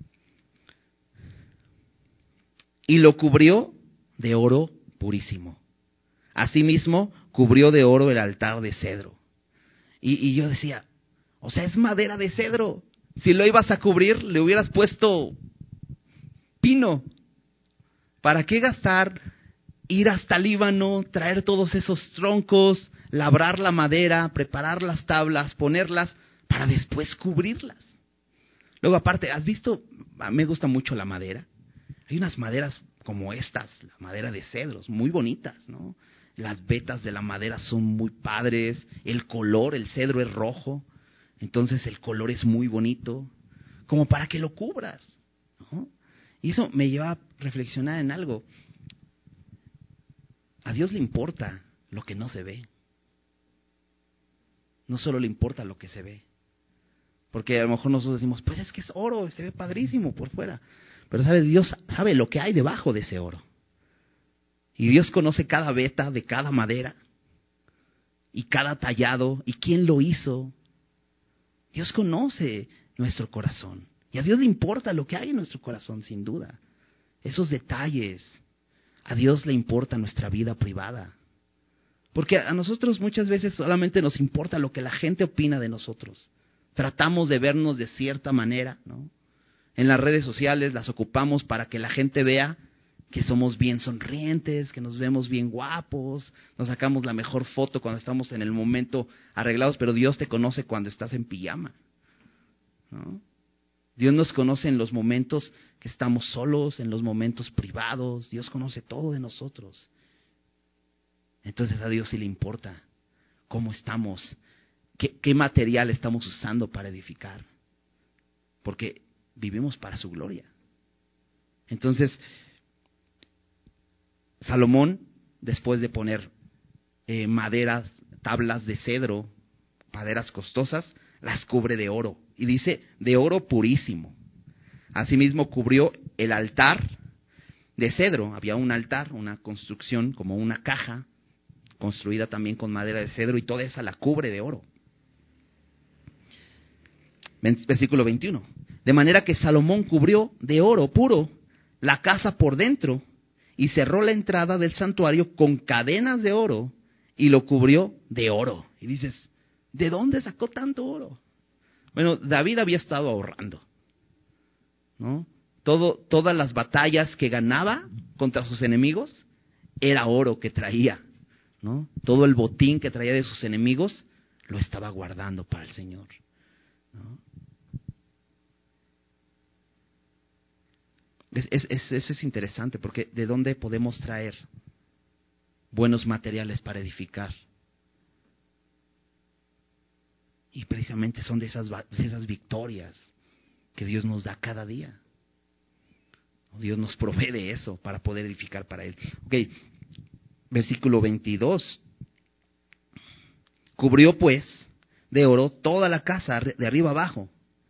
y lo cubrió de oro purísimo. Asimismo, cubrió de oro el altar de cedro. Y yo decía, o sea, es madera de cedro. Si lo ibas a cubrir, le hubieras puesto pino. ¿Para qué gastar, ir hasta Líbano, traer todos esos troncos, labrar la madera, preparar las tablas, ponerlas, para después cubrirlas? Luego, aparte, ¿has visto? A mí me gusta mucho la madera. Hay unas maderas como estas, la madera de cedros, muy bonitas, ¿no? Las vetas de la madera son muy padres, el color, el cedro es rojo, entonces el color es muy bonito, como para que lo cubras, ¿no? Y eso me lleva a reflexionar en algo. A Dios le importa lo que no se ve. No solo le importa lo que se ve. Porque a lo mejor nosotros decimos, pues es que es oro, se ve padrísimo por fuera. Pero ¿sabes? Dios sabe lo que hay debajo de ese oro. Y Dios conoce cada veta de cada madera y cada tallado y quién lo hizo. Dios conoce nuestro corazón. Y a Dios le importa lo que hay en nuestro corazón, sin duda. Esos detalles. A Dios le importa nuestra vida privada. Porque a nosotros muchas veces solamente nos importa lo que la gente opina de nosotros. Tratamos de vernos de cierta manera, ¿no? En las redes sociales las ocupamos para que la gente vea que somos bien sonrientes, que nos vemos bien guapos, nos sacamos la mejor foto cuando estamos en el momento arreglados, pero Dios te conoce cuando estás en pijama, ¿no? Dios nos conoce en los momentos que estamos solos, en los momentos privados. Dios conoce todo de nosotros. Entonces a Dios sí le importa cómo estamos, qué material estamos usando para edificar, porque vivimos para su gloria. Entonces, Salomón, después de poner maderas, tablas de cedro, maderas costosas, las cubre de oro. Y dice, de oro purísimo. Asimismo cubrió el altar de cedro. Había un altar, una construcción como una caja, construida también con madera de cedro, y toda esa la cubre de oro. Versículo 21. De manera que Salomón cubrió de oro puro la casa por dentro, y cerró la entrada del santuario con cadenas de oro, y lo cubrió de oro. Y dices, ¿de dónde sacó tanto oro? Bueno, David había estado ahorrando, ¿no? Todas las batallas que ganaba contra sus enemigos era oro que traía, ¿no? Todo el botín que traía de sus enemigos lo estaba guardando para el Señor, ¿no? Eso es interesante, porque ¿de dónde podemos traer buenos materiales para edificar? Y precisamente son de esas victorias que Dios nos da cada día. Dios nos provee de eso para poder edificar para Él. Ok, versículo 22. Cubrió pues de oro toda la casa de arriba abajo.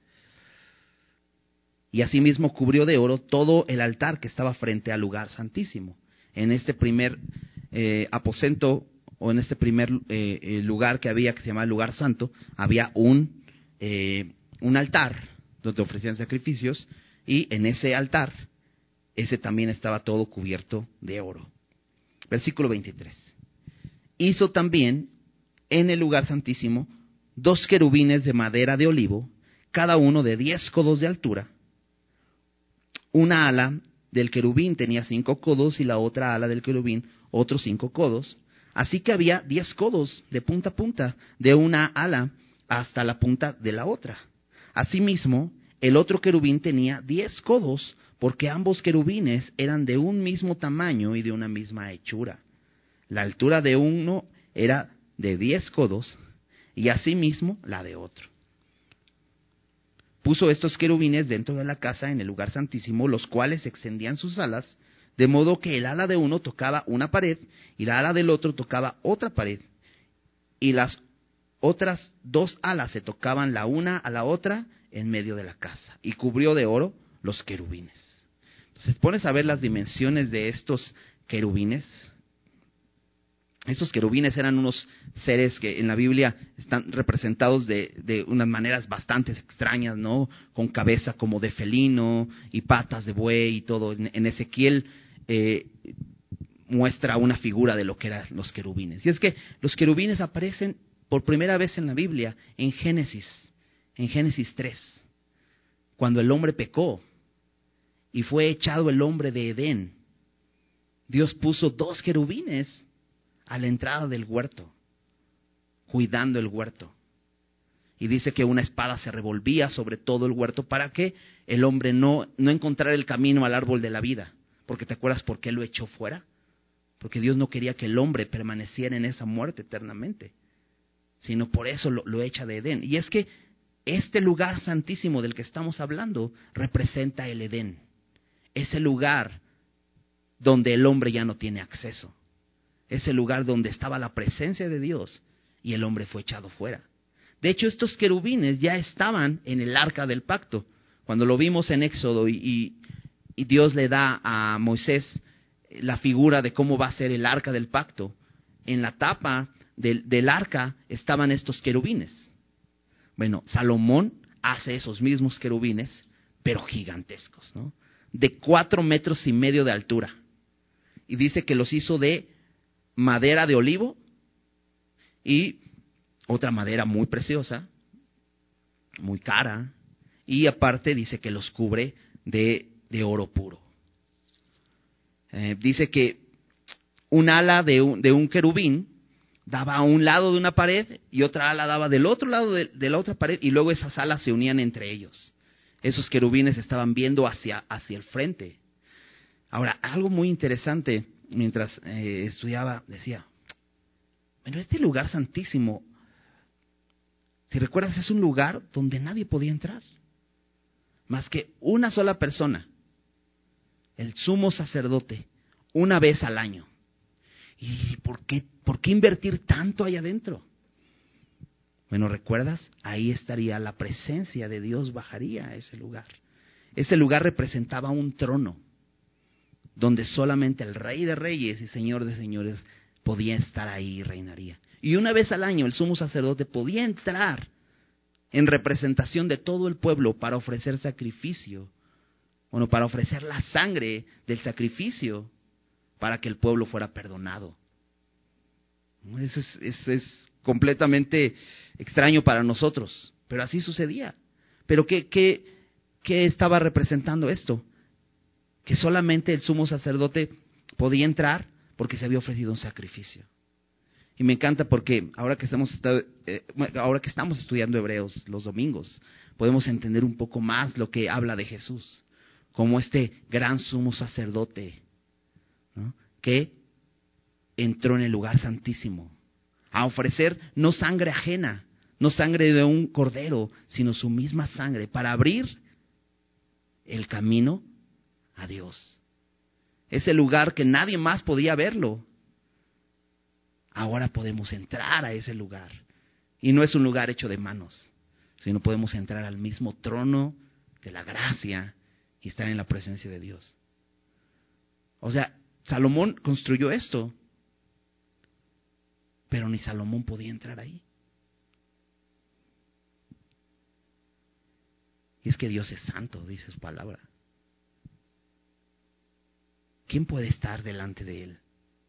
Y asimismo cubrió de oro todo el altar que estaba frente al lugar santísimo. En este primer aposento, o en este primer lugar que había, que se llamaba el lugar santo, había un altar donde ofrecían sacrificios, y en ese altar, ese también estaba todo cubierto de oro. Versículo 23. Hizo también en el lugar santísimo 2 querubines de madera de olivo, cada uno de 10 codos de altura. Una ala del querubín tenía 5 codos y la otra ala del querubín otros 5 codos. Así que había 10 codos de punta a punta de una ala hasta la punta de la otra. Asimismo, el otro querubín tenía 10 codos porque ambos querubines eran de un mismo tamaño y de una misma hechura. La altura de uno era de 10 codos y asimismo la de otro. Puso estos querubines dentro de la casa en el lugar santísimo, los cuales extendían sus alas, de modo que el ala de uno tocaba una pared y la ala del otro tocaba otra pared, y las otras dos alas se tocaban la una a la otra en medio de la casa, y cubrió de oro los querubines. Entonces pones a ver las dimensiones de estos querubines. Estos querubines eran unos seres que en la Biblia están representados de unas maneras bastante extrañas, ¿no? Con cabeza como de felino y patas de buey y todo. En Ezequiel muestra una figura de lo que eran los querubines. Y es que los querubines aparecen por primera vez en la Biblia en Génesis 3, cuando el hombre pecó y fue echado el hombre de Edén. Dios puso 2 querubines a la entrada del huerto, cuidando el huerto. Y dice que una espada se revolvía sobre todo el huerto para que el hombre no encontrara el camino al árbol de la vida. Porque ¿te acuerdas por qué lo echó fuera? Porque Dios no quería que el hombre permaneciera en esa muerte eternamente, sino por eso lo echa de Edén. Y es que este lugar santísimo del que estamos hablando representa el Edén, ese lugar donde el hombre ya no tiene acceso. Ese lugar donde estaba la presencia de Dios y el hombre fue echado fuera. De hecho, estos querubines ya estaban en el arca del pacto. Cuando lo vimos en Éxodo y Dios le da a Moisés la figura de cómo va a ser el arca del pacto, en la tapa del arca estaban estos querubines. Bueno, Salomón hace esos mismos querubines, pero gigantescos, ¿no? De 4,5 metros de altura. Y dice que los hizo de madera de olivo y otra madera muy preciosa, muy cara, y aparte dice que los cubre de oro puro. Dice que un ala de un querubín daba a un lado de una pared y otra ala daba del otro lado de la otra pared, y luego esas alas se unían entre ellos. Esos querubines estaban viendo hacia el frente. Ahora, algo muy interesante, mientras estudiaba, decía, bueno, este lugar santísimo, si recuerdas, es un lugar donde nadie podía entrar, más que una sola persona, el sumo sacerdote, una vez al año. ¿Y por qué invertir tanto allá adentro? Bueno, ¿recuerdas? Ahí estaría la presencia de Dios, bajaría a ese lugar. Ese lugar representaba un trono, donde solamente el Rey de Reyes y Señor de Señores podía estar ahí y reinaría. Y una vez al año el sumo sacerdote podía entrar en representación de todo el pueblo para ofrecer sacrificio, bueno, para ofrecer la sangre del sacrificio para que el pueblo fuera perdonado. Eso es completamente extraño para nosotros, pero así sucedía. Pero ¿qué estaba representando esto? Que solamente el sumo sacerdote podía entrar porque se había ofrecido un sacrificio. Y me encanta porque ahora que estamos estudiando Hebreos los domingos, podemos entender un poco más lo que habla de Jesús, como este gran sumo sacerdote, ¿no? Que entró en el lugar santísimo a ofrecer no sangre ajena, no sangre de un cordero, sino su misma sangre para abrir el camino a Dios. Ese lugar que nadie más podía verlo. Ahora podemos entrar a ese lugar. Y no es un lugar hecho de manos, sino podemos entrar al mismo trono de la gracia y estar en la presencia de Dios. O sea, Salomón construyó esto, pero ni Salomón podía entrar ahí. Y es que Dios es santo, dice su palabra. ¿Quién puede estar delante de Él?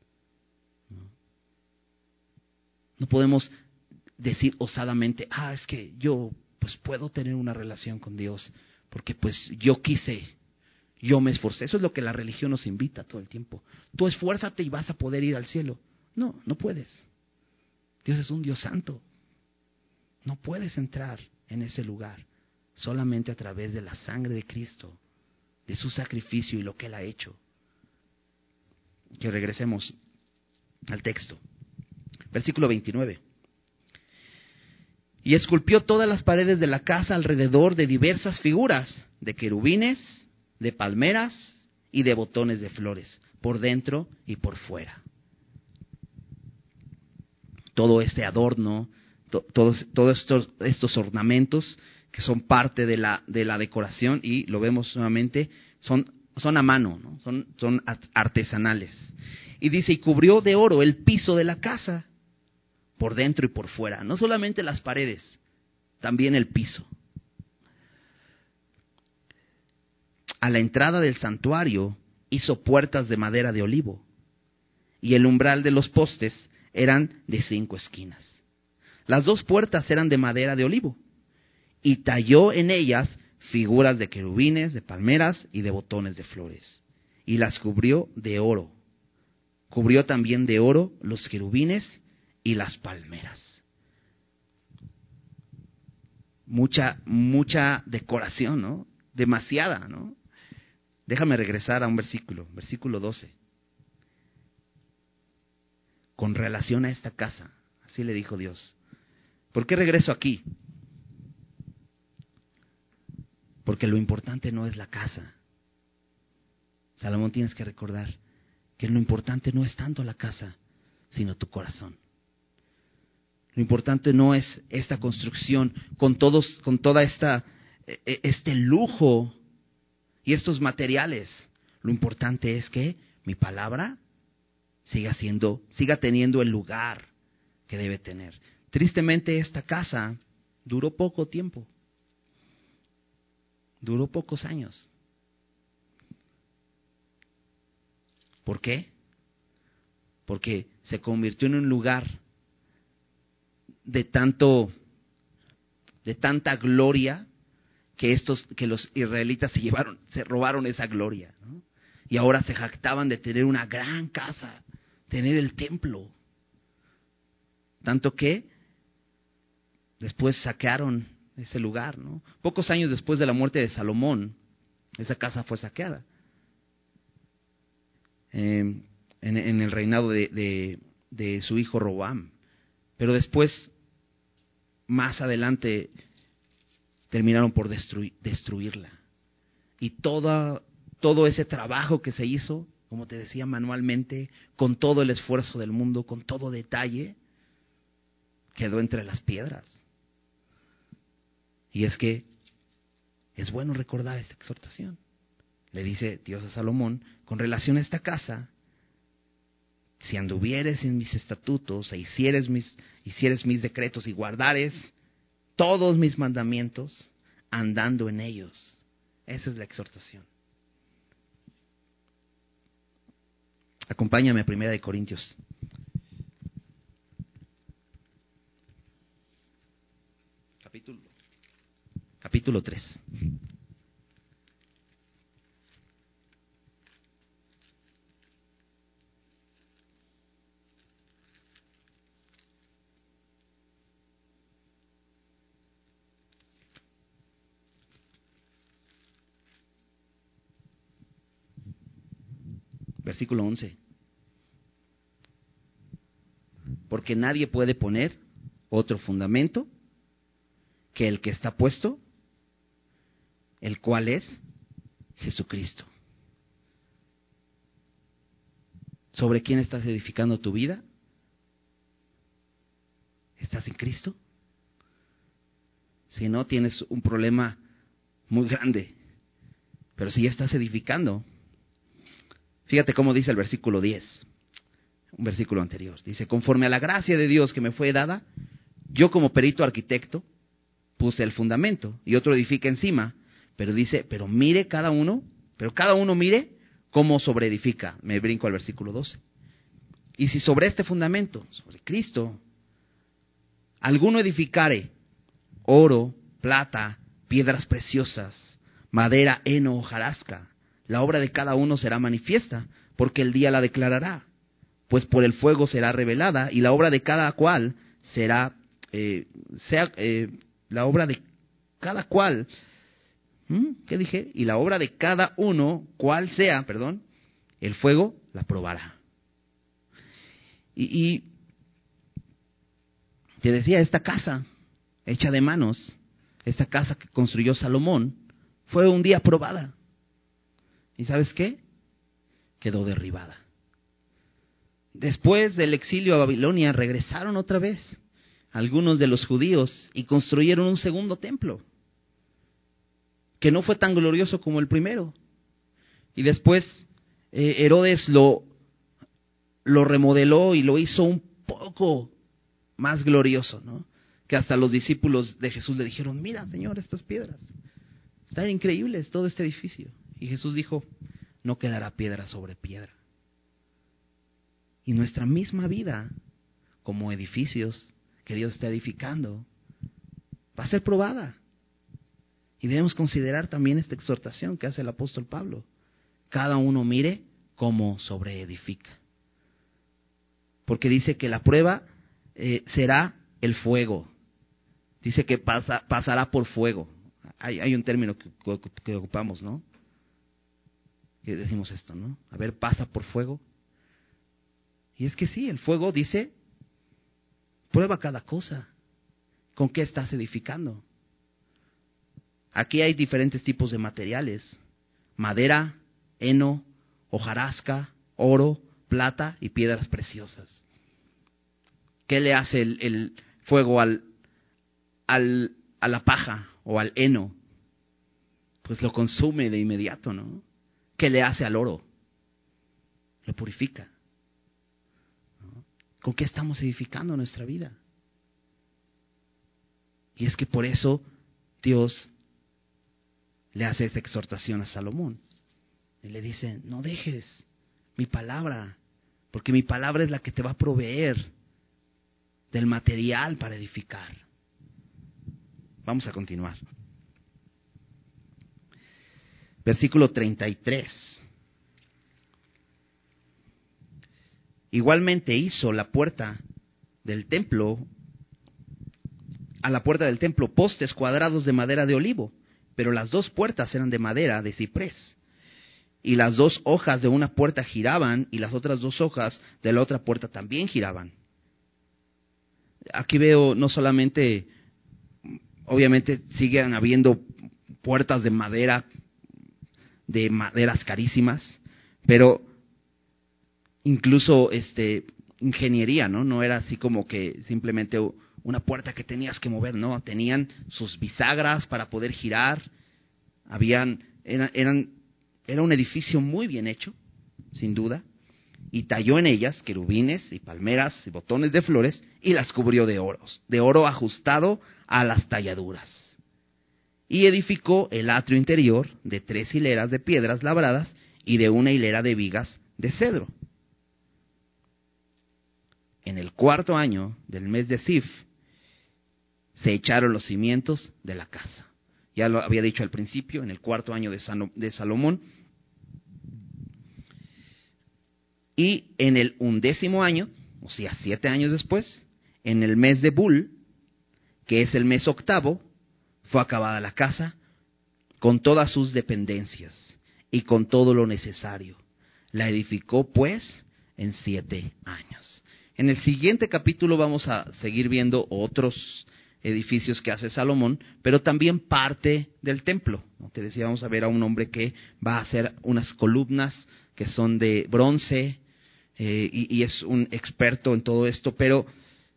No podemos decir osadamente, es que yo pues puedo tener una relación con Dios, porque pues yo quise, yo me esforcé. Eso es lo que la religión nos invita todo el tiempo. Tú esfuérzate y vas a poder ir al cielo. No, no puedes. Dios es un Dios santo. No puedes entrar en ese lugar solamente a través de la sangre de Cristo, de su sacrificio y lo que Él ha hecho. Que regresemos al texto. Versículo 29. Y esculpió todas las paredes de la casa alrededor de diversas figuras, de querubines, de palmeras y de botones de flores, por dentro y por fuera. Todo este adorno, todos estos ornamentos que son parte de la decoración, y lo vemos nuevamente, son a mano, ¿no? Son artesanales. Y dice, y cubrió de oro el piso de la casa, por dentro y por fuera. No solamente las paredes, también el piso. A la entrada del santuario hizo puertas de madera de olivo, y el umbral de los postes eran de 5 esquinas. Las 2 puertas eran de madera de olivo, y talló en ellas figuras de querubines, de palmeras y de botones de flores, y las cubrió de oro. Cubrió también de oro los querubines y las palmeras. Mucha decoración, ¿no? Demasiada, ¿no? Déjame regresar a un versículo 12. Con relación a esta casa, así le dijo Dios. ¿Por qué regreso aquí? Porque lo importante no es la casa. Salomón, tienes que recordar que lo importante no es tanto la casa, sino tu corazón. Lo importante no es esta construcción con toda este lujo y estos materiales. Lo importante es que mi palabra siga teniendo el lugar que debe tener. Tristemente, esta casa duró poco tiempo. Duró pocos años. ¿Por qué? Porque se convirtió en un lugar de tanta gloria que los israelitas se robaron esa gloria, ¿no? Y ahora se jactaban de tener una gran casa, tener el templo. Tanto que después saquearon ese lugar, ¿no? Pocos años después de la muerte de Salomón, esa casa fue saqueada. En el reinado de su hijo Roboam. Pero después, más adelante, terminaron por destruirla. Y todo ese trabajo que se hizo, como te decía, manualmente, con todo el esfuerzo del mundo, con todo detalle, quedó entre las piedras. Y es que es bueno recordar esta exhortación. Le dice Dios a Salomón, con relación a esta casa, si anduvieres en mis estatutos, e hicieres mis decretos y guardares todos mis mandamientos, andando en ellos. Esa es la exhortación. Acompáñame a 1 Corintios. Capítulo 3. Versículo 11. Porque nadie puede poner otro fundamento que el que está puesto, el cual es Jesucristo. ¿Sobre quién estás edificando tu vida? ¿Estás en Cristo? Si no, tienes un problema muy grande. Pero si ya estás edificando, fíjate cómo dice el versículo 10, un versículo anterior. Dice, conforme a la gracia de Dios que me fue dada, yo como perito arquitecto puse el fundamento y otro edifica encima. Pero dice, pero cada uno mire cómo sobreedifica. Me brinco al versículo 12. Y si sobre este fundamento, sobre Cristo, alguno edificare oro, plata, piedras preciosas, madera, heno, hojarasca, la obra de cada uno será manifiesta, porque el día la declarará, pues por el fuego será revelada, y la obra de cada cual será, la obra de cada cual ¿Qué dije? Y la obra de cada uno, cual sea, el fuego la probará. Y te decía, esta casa hecha de manos, esta casa que construyó Salomón, fue un día probada. ¿Y sabes qué? Quedó derribada. Después del exilio a Babilonia, regresaron otra vez algunos de los judíos y construyeron un segundo templo, que no fue tan glorioso como el primero. Y después Herodes lo remodeló y lo hizo un poco más glorioso, ¿no? Que hasta los discípulos de Jesús le dijeron, mira, Señor, estas piedras, están increíbles todo este edificio. Y Jesús dijo, no quedará piedra sobre piedra. Y nuestra misma vida, como edificios que Dios está edificando, va a ser probada. Y debemos considerar también esta exhortación que hace el apóstol Pablo. Cada uno mire cómo sobreedifica. Porque dice que la prueba será el fuego. Dice que pasará por fuego. Hay un término que ocupamos, ¿no? Que decimos esto, ¿no? A ver, pasa por fuego. Y es que sí, el fuego dice, prueba cada cosa. ¿Con qué estás edificando? Aquí hay diferentes tipos de materiales: madera, heno, hojarasca, oro, plata y piedras preciosas. ¿Qué le hace el fuego a la paja o al heno? Pues lo consume de inmediato, ¿no? ¿Qué le hace al oro? Lo purifica. ¿No? ¿Con qué estamos edificando nuestra vida? Y es que por eso Dios le hace esa exhortación a Salomón. Y le dice, no dejes mi palabra, porque mi palabra es la que te va a proveer del material para edificar. Vamos a continuar. Versículo 33. Igualmente hizo la puerta del templo, a la puerta del templo, postes cuadrados de madera de olivo, pero las dos puertas eran de madera de ciprés. Y las dos hojas de una puerta giraban, y las otras dos hojas de la otra puerta también giraban. Aquí veo no solamente, obviamente siguen habiendo puertas de maderas carísimas, pero incluso ingeniería, ¿no? No era así como que simplemente una puerta que tenías que mover, no, tenían sus bisagras para poder girar, era un edificio muy bien hecho, sin duda, y talló en ellas querubines y palmeras y botones de flores y las cubrió de oro ajustado a las talladuras. Y edificó el atrio interior de 3 hileras de piedras labradas y de 1 hilera de vigas de cedro. En el 4º año del mes de Sif se echaron los cimientos de la casa. Ya lo había dicho al principio, en el 4º año de Salomón. Y en el 11º año, o sea, 7 años después, en el mes de Bul, que es el mes 8º, fue acabada la casa con todas sus dependencias y con todo lo necesario. La edificó pues en 7 años. En el siguiente capítulo vamos a seguir viendo otros edificios que hace Salomón, pero también parte del templo. Como te decía, vamos a ver a un hombre que va a hacer unas columnas que son de bronce, y es un experto en todo esto, pero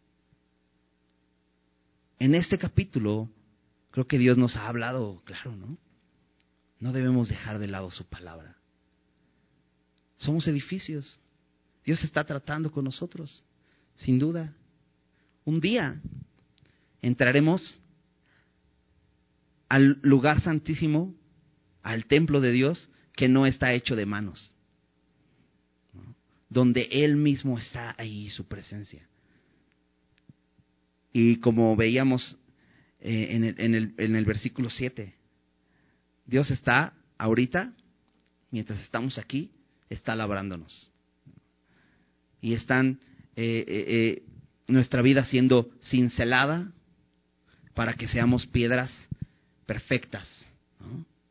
en este capítulo creo que Dios nos ha hablado claro, ¿no? No debemos dejar de lado su palabra. Somos edificios. Dios está tratando con nosotros, sin duda. Un día entraremos al lugar santísimo, al templo de Dios, que no está hecho de manos, ¿no? Donde Él mismo está ahí, su presencia. Y como veíamos en el versículo 7, Dios está ahorita, mientras estamos aquí, está labrándonos. Y están nuestra vida siendo cincelada para que seamos piedras perfectas, ¿no?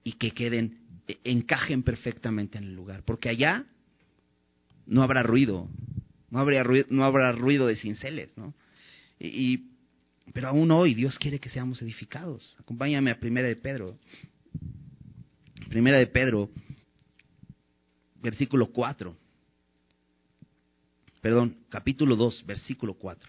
y que encajen perfectamente en el lugar. Porque allá no habrá ruido, no habrá ruido de cinceles, ¿no? Pero aún hoy Dios quiere que seamos edificados. Acompáñame a Primera de Pedro. Primera de Pedro, versículo 4. Perdón, capítulo 2, versículo 4.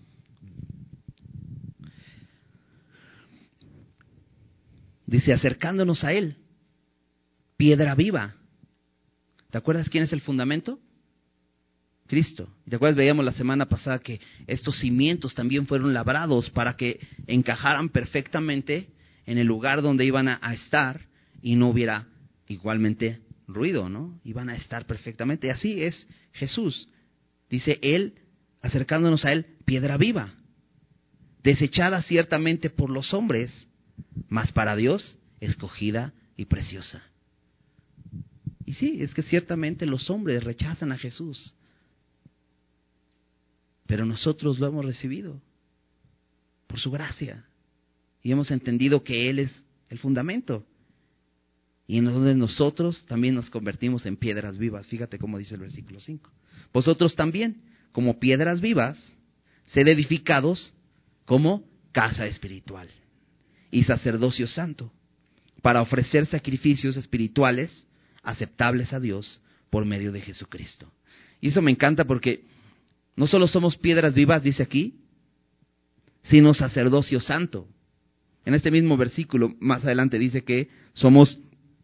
Dice, acercándonos a Él, piedra viva. ¿Te acuerdas quién es el fundamento? Cristo. ¿Te acuerdas? Veíamos la semana pasada que estos cimientos también fueron labrados para que encajaran perfectamente en el lugar donde iban a estar y no hubiera igualmente ruido, ¿no? Iban a estar perfectamente. Y así es Jesús. Dice Él, acercándonos a Él, piedra viva, desechada ciertamente por los hombres, mas para Dios escogida y preciosa. Y sí, es que ciertamente los hombres rechazan a Jesús, pero nosotros lo hemos recibido por su gracia y hemos entendido que Él es el fundamento. Y en donde nosotros también nos convertimos en piedras vivas. Fíjate cómo dice el versículo 5. Vosotros también, como piedras vivas, sed edificados como casa espiritual y sacerdocio santo, para ofrecer sacrificios espirituales aceptables a Dios por medio de Jesucristo. Y eso me encanta porque no solo somos piedras vivas, dice aquí, sino sacerdocio santo. En este mismo versículo, más adelante dice que somos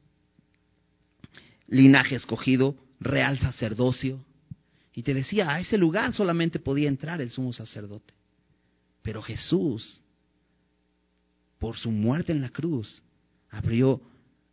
linaje escogido, real sacerdocio. Y te decía, a ese lugar solamente podía entrar el sumo sacerdote. Pero Jesús, por su muerte en la cruz, abrió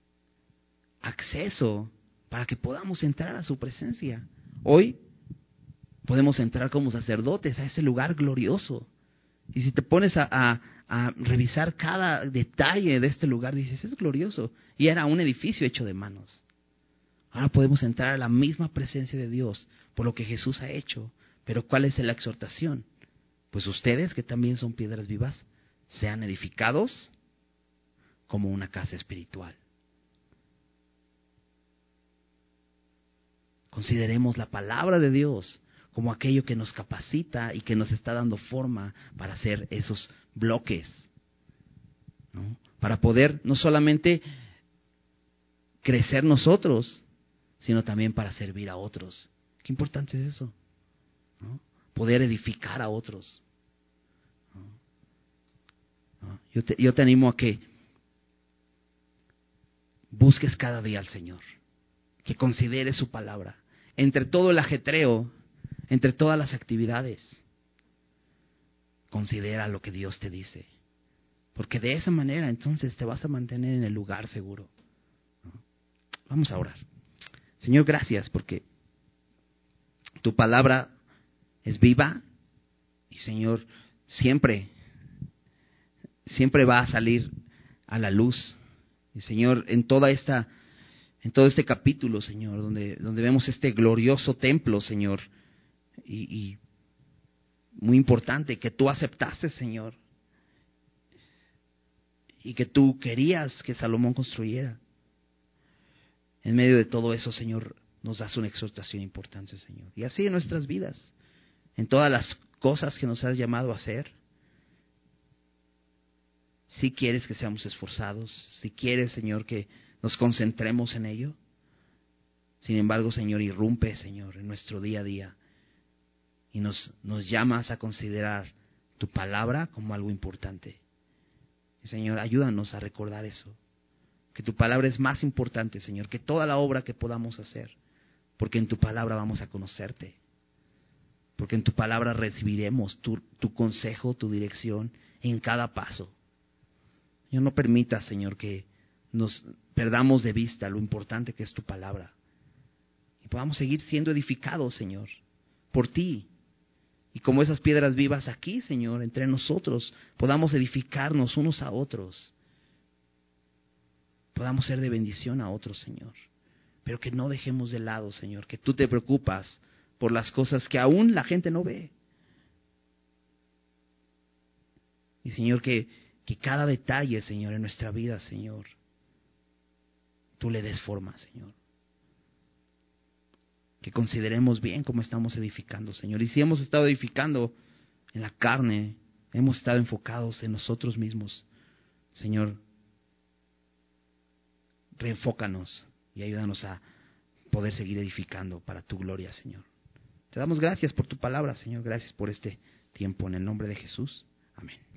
acceso para que podamos entrar a su presencia. Hoy podemos entrar como sacerdotes a ese lugar glorioso. Y si te pones a revisar cada detalle de este lugar, dices, es glorioso. Y era un edificio hecho de manos. Ahora podemos entrar a la misma presencia de Dios por lo que Jesús ha hecho. Pero ¿cuál es la exhortación? Pues ustedes, que también son piedras vivas, sean edificados como una casa espiritual. Consideremos la palabra de Dios como aquello que nos capacita y que nos está dando forma para hacer esos bloques, ¿no? Para poder no solamente crecer nosotros, sino también para servir a otros. Qué importante es eso, ¿no? Poder edificar a otros, ¿no? Yo te animo a que busques cada día al Señor, que consideres su palabra, entre todo el ajetreo, entre todas las actividades. Considera lo que Dios te dice, porque de esa manera entonces te vas a mantener en el lugar seguro, ¿no? Vamos a orar. Señor, gracias porque tu palabra es viva y, Señor, siempre va a salir a la luz. Y, Señor, en todo este capítulo, Señor, donde vemos este glorioso templo, Señor, y muy importante que tú aceptaste, Señor, y que tú querías que Salomón construyera. En medio de todo eso, Señor, nos das una exhortación importante, Señor. Y así en nuestras vidas, en todas las cosas que nos has llamado a hacer, si quieres que seamos esforzados, si quieres, Señor, que nos concentremos en ello. Sin embargo, Señor, irrumpe, Señor, en nuestro día a día y nos llamas a considerar tu palabra como algo importante. Y, Señor, ayúdanos a recordar eso, que tu palabra es más importante, Señor, que toda la obra que podamos hacer, porque en tu palabra vamos a conocerte, porque en tu palabra recibiremos tu consejo, tu dirección en cada paso. Señor, no permitas, Señor, que nos perdamos de vista lo importante que es tu palabra y podamos seguir siendo edificados, Señor, por ti. Y como esas piedras vivas aquí, Señor, entre nosotros, podamos edificarnos unos a otros. Podamos ser de bendición a otros, Señor. Pero que no dejemos de lado, Señor, que tú te preocupas por las cosas que aún la gente no ve. Y, Señor, que cada detalle, Señor, en nuestra vida, Señor, tú le des forma, Señor. Que consideremos bien cómo estamos edificando, Señor. Y si hemos estado edificando en la carne, hemos estado enfocados en nosotros mismos, Señor, reenfócanos y ayúdanos a poder seguir edificando para tu gloria, Señor. Te damos gracias por tu palabra, Señor. Gracias por este tiempo en el nombre de Jesús. Amén.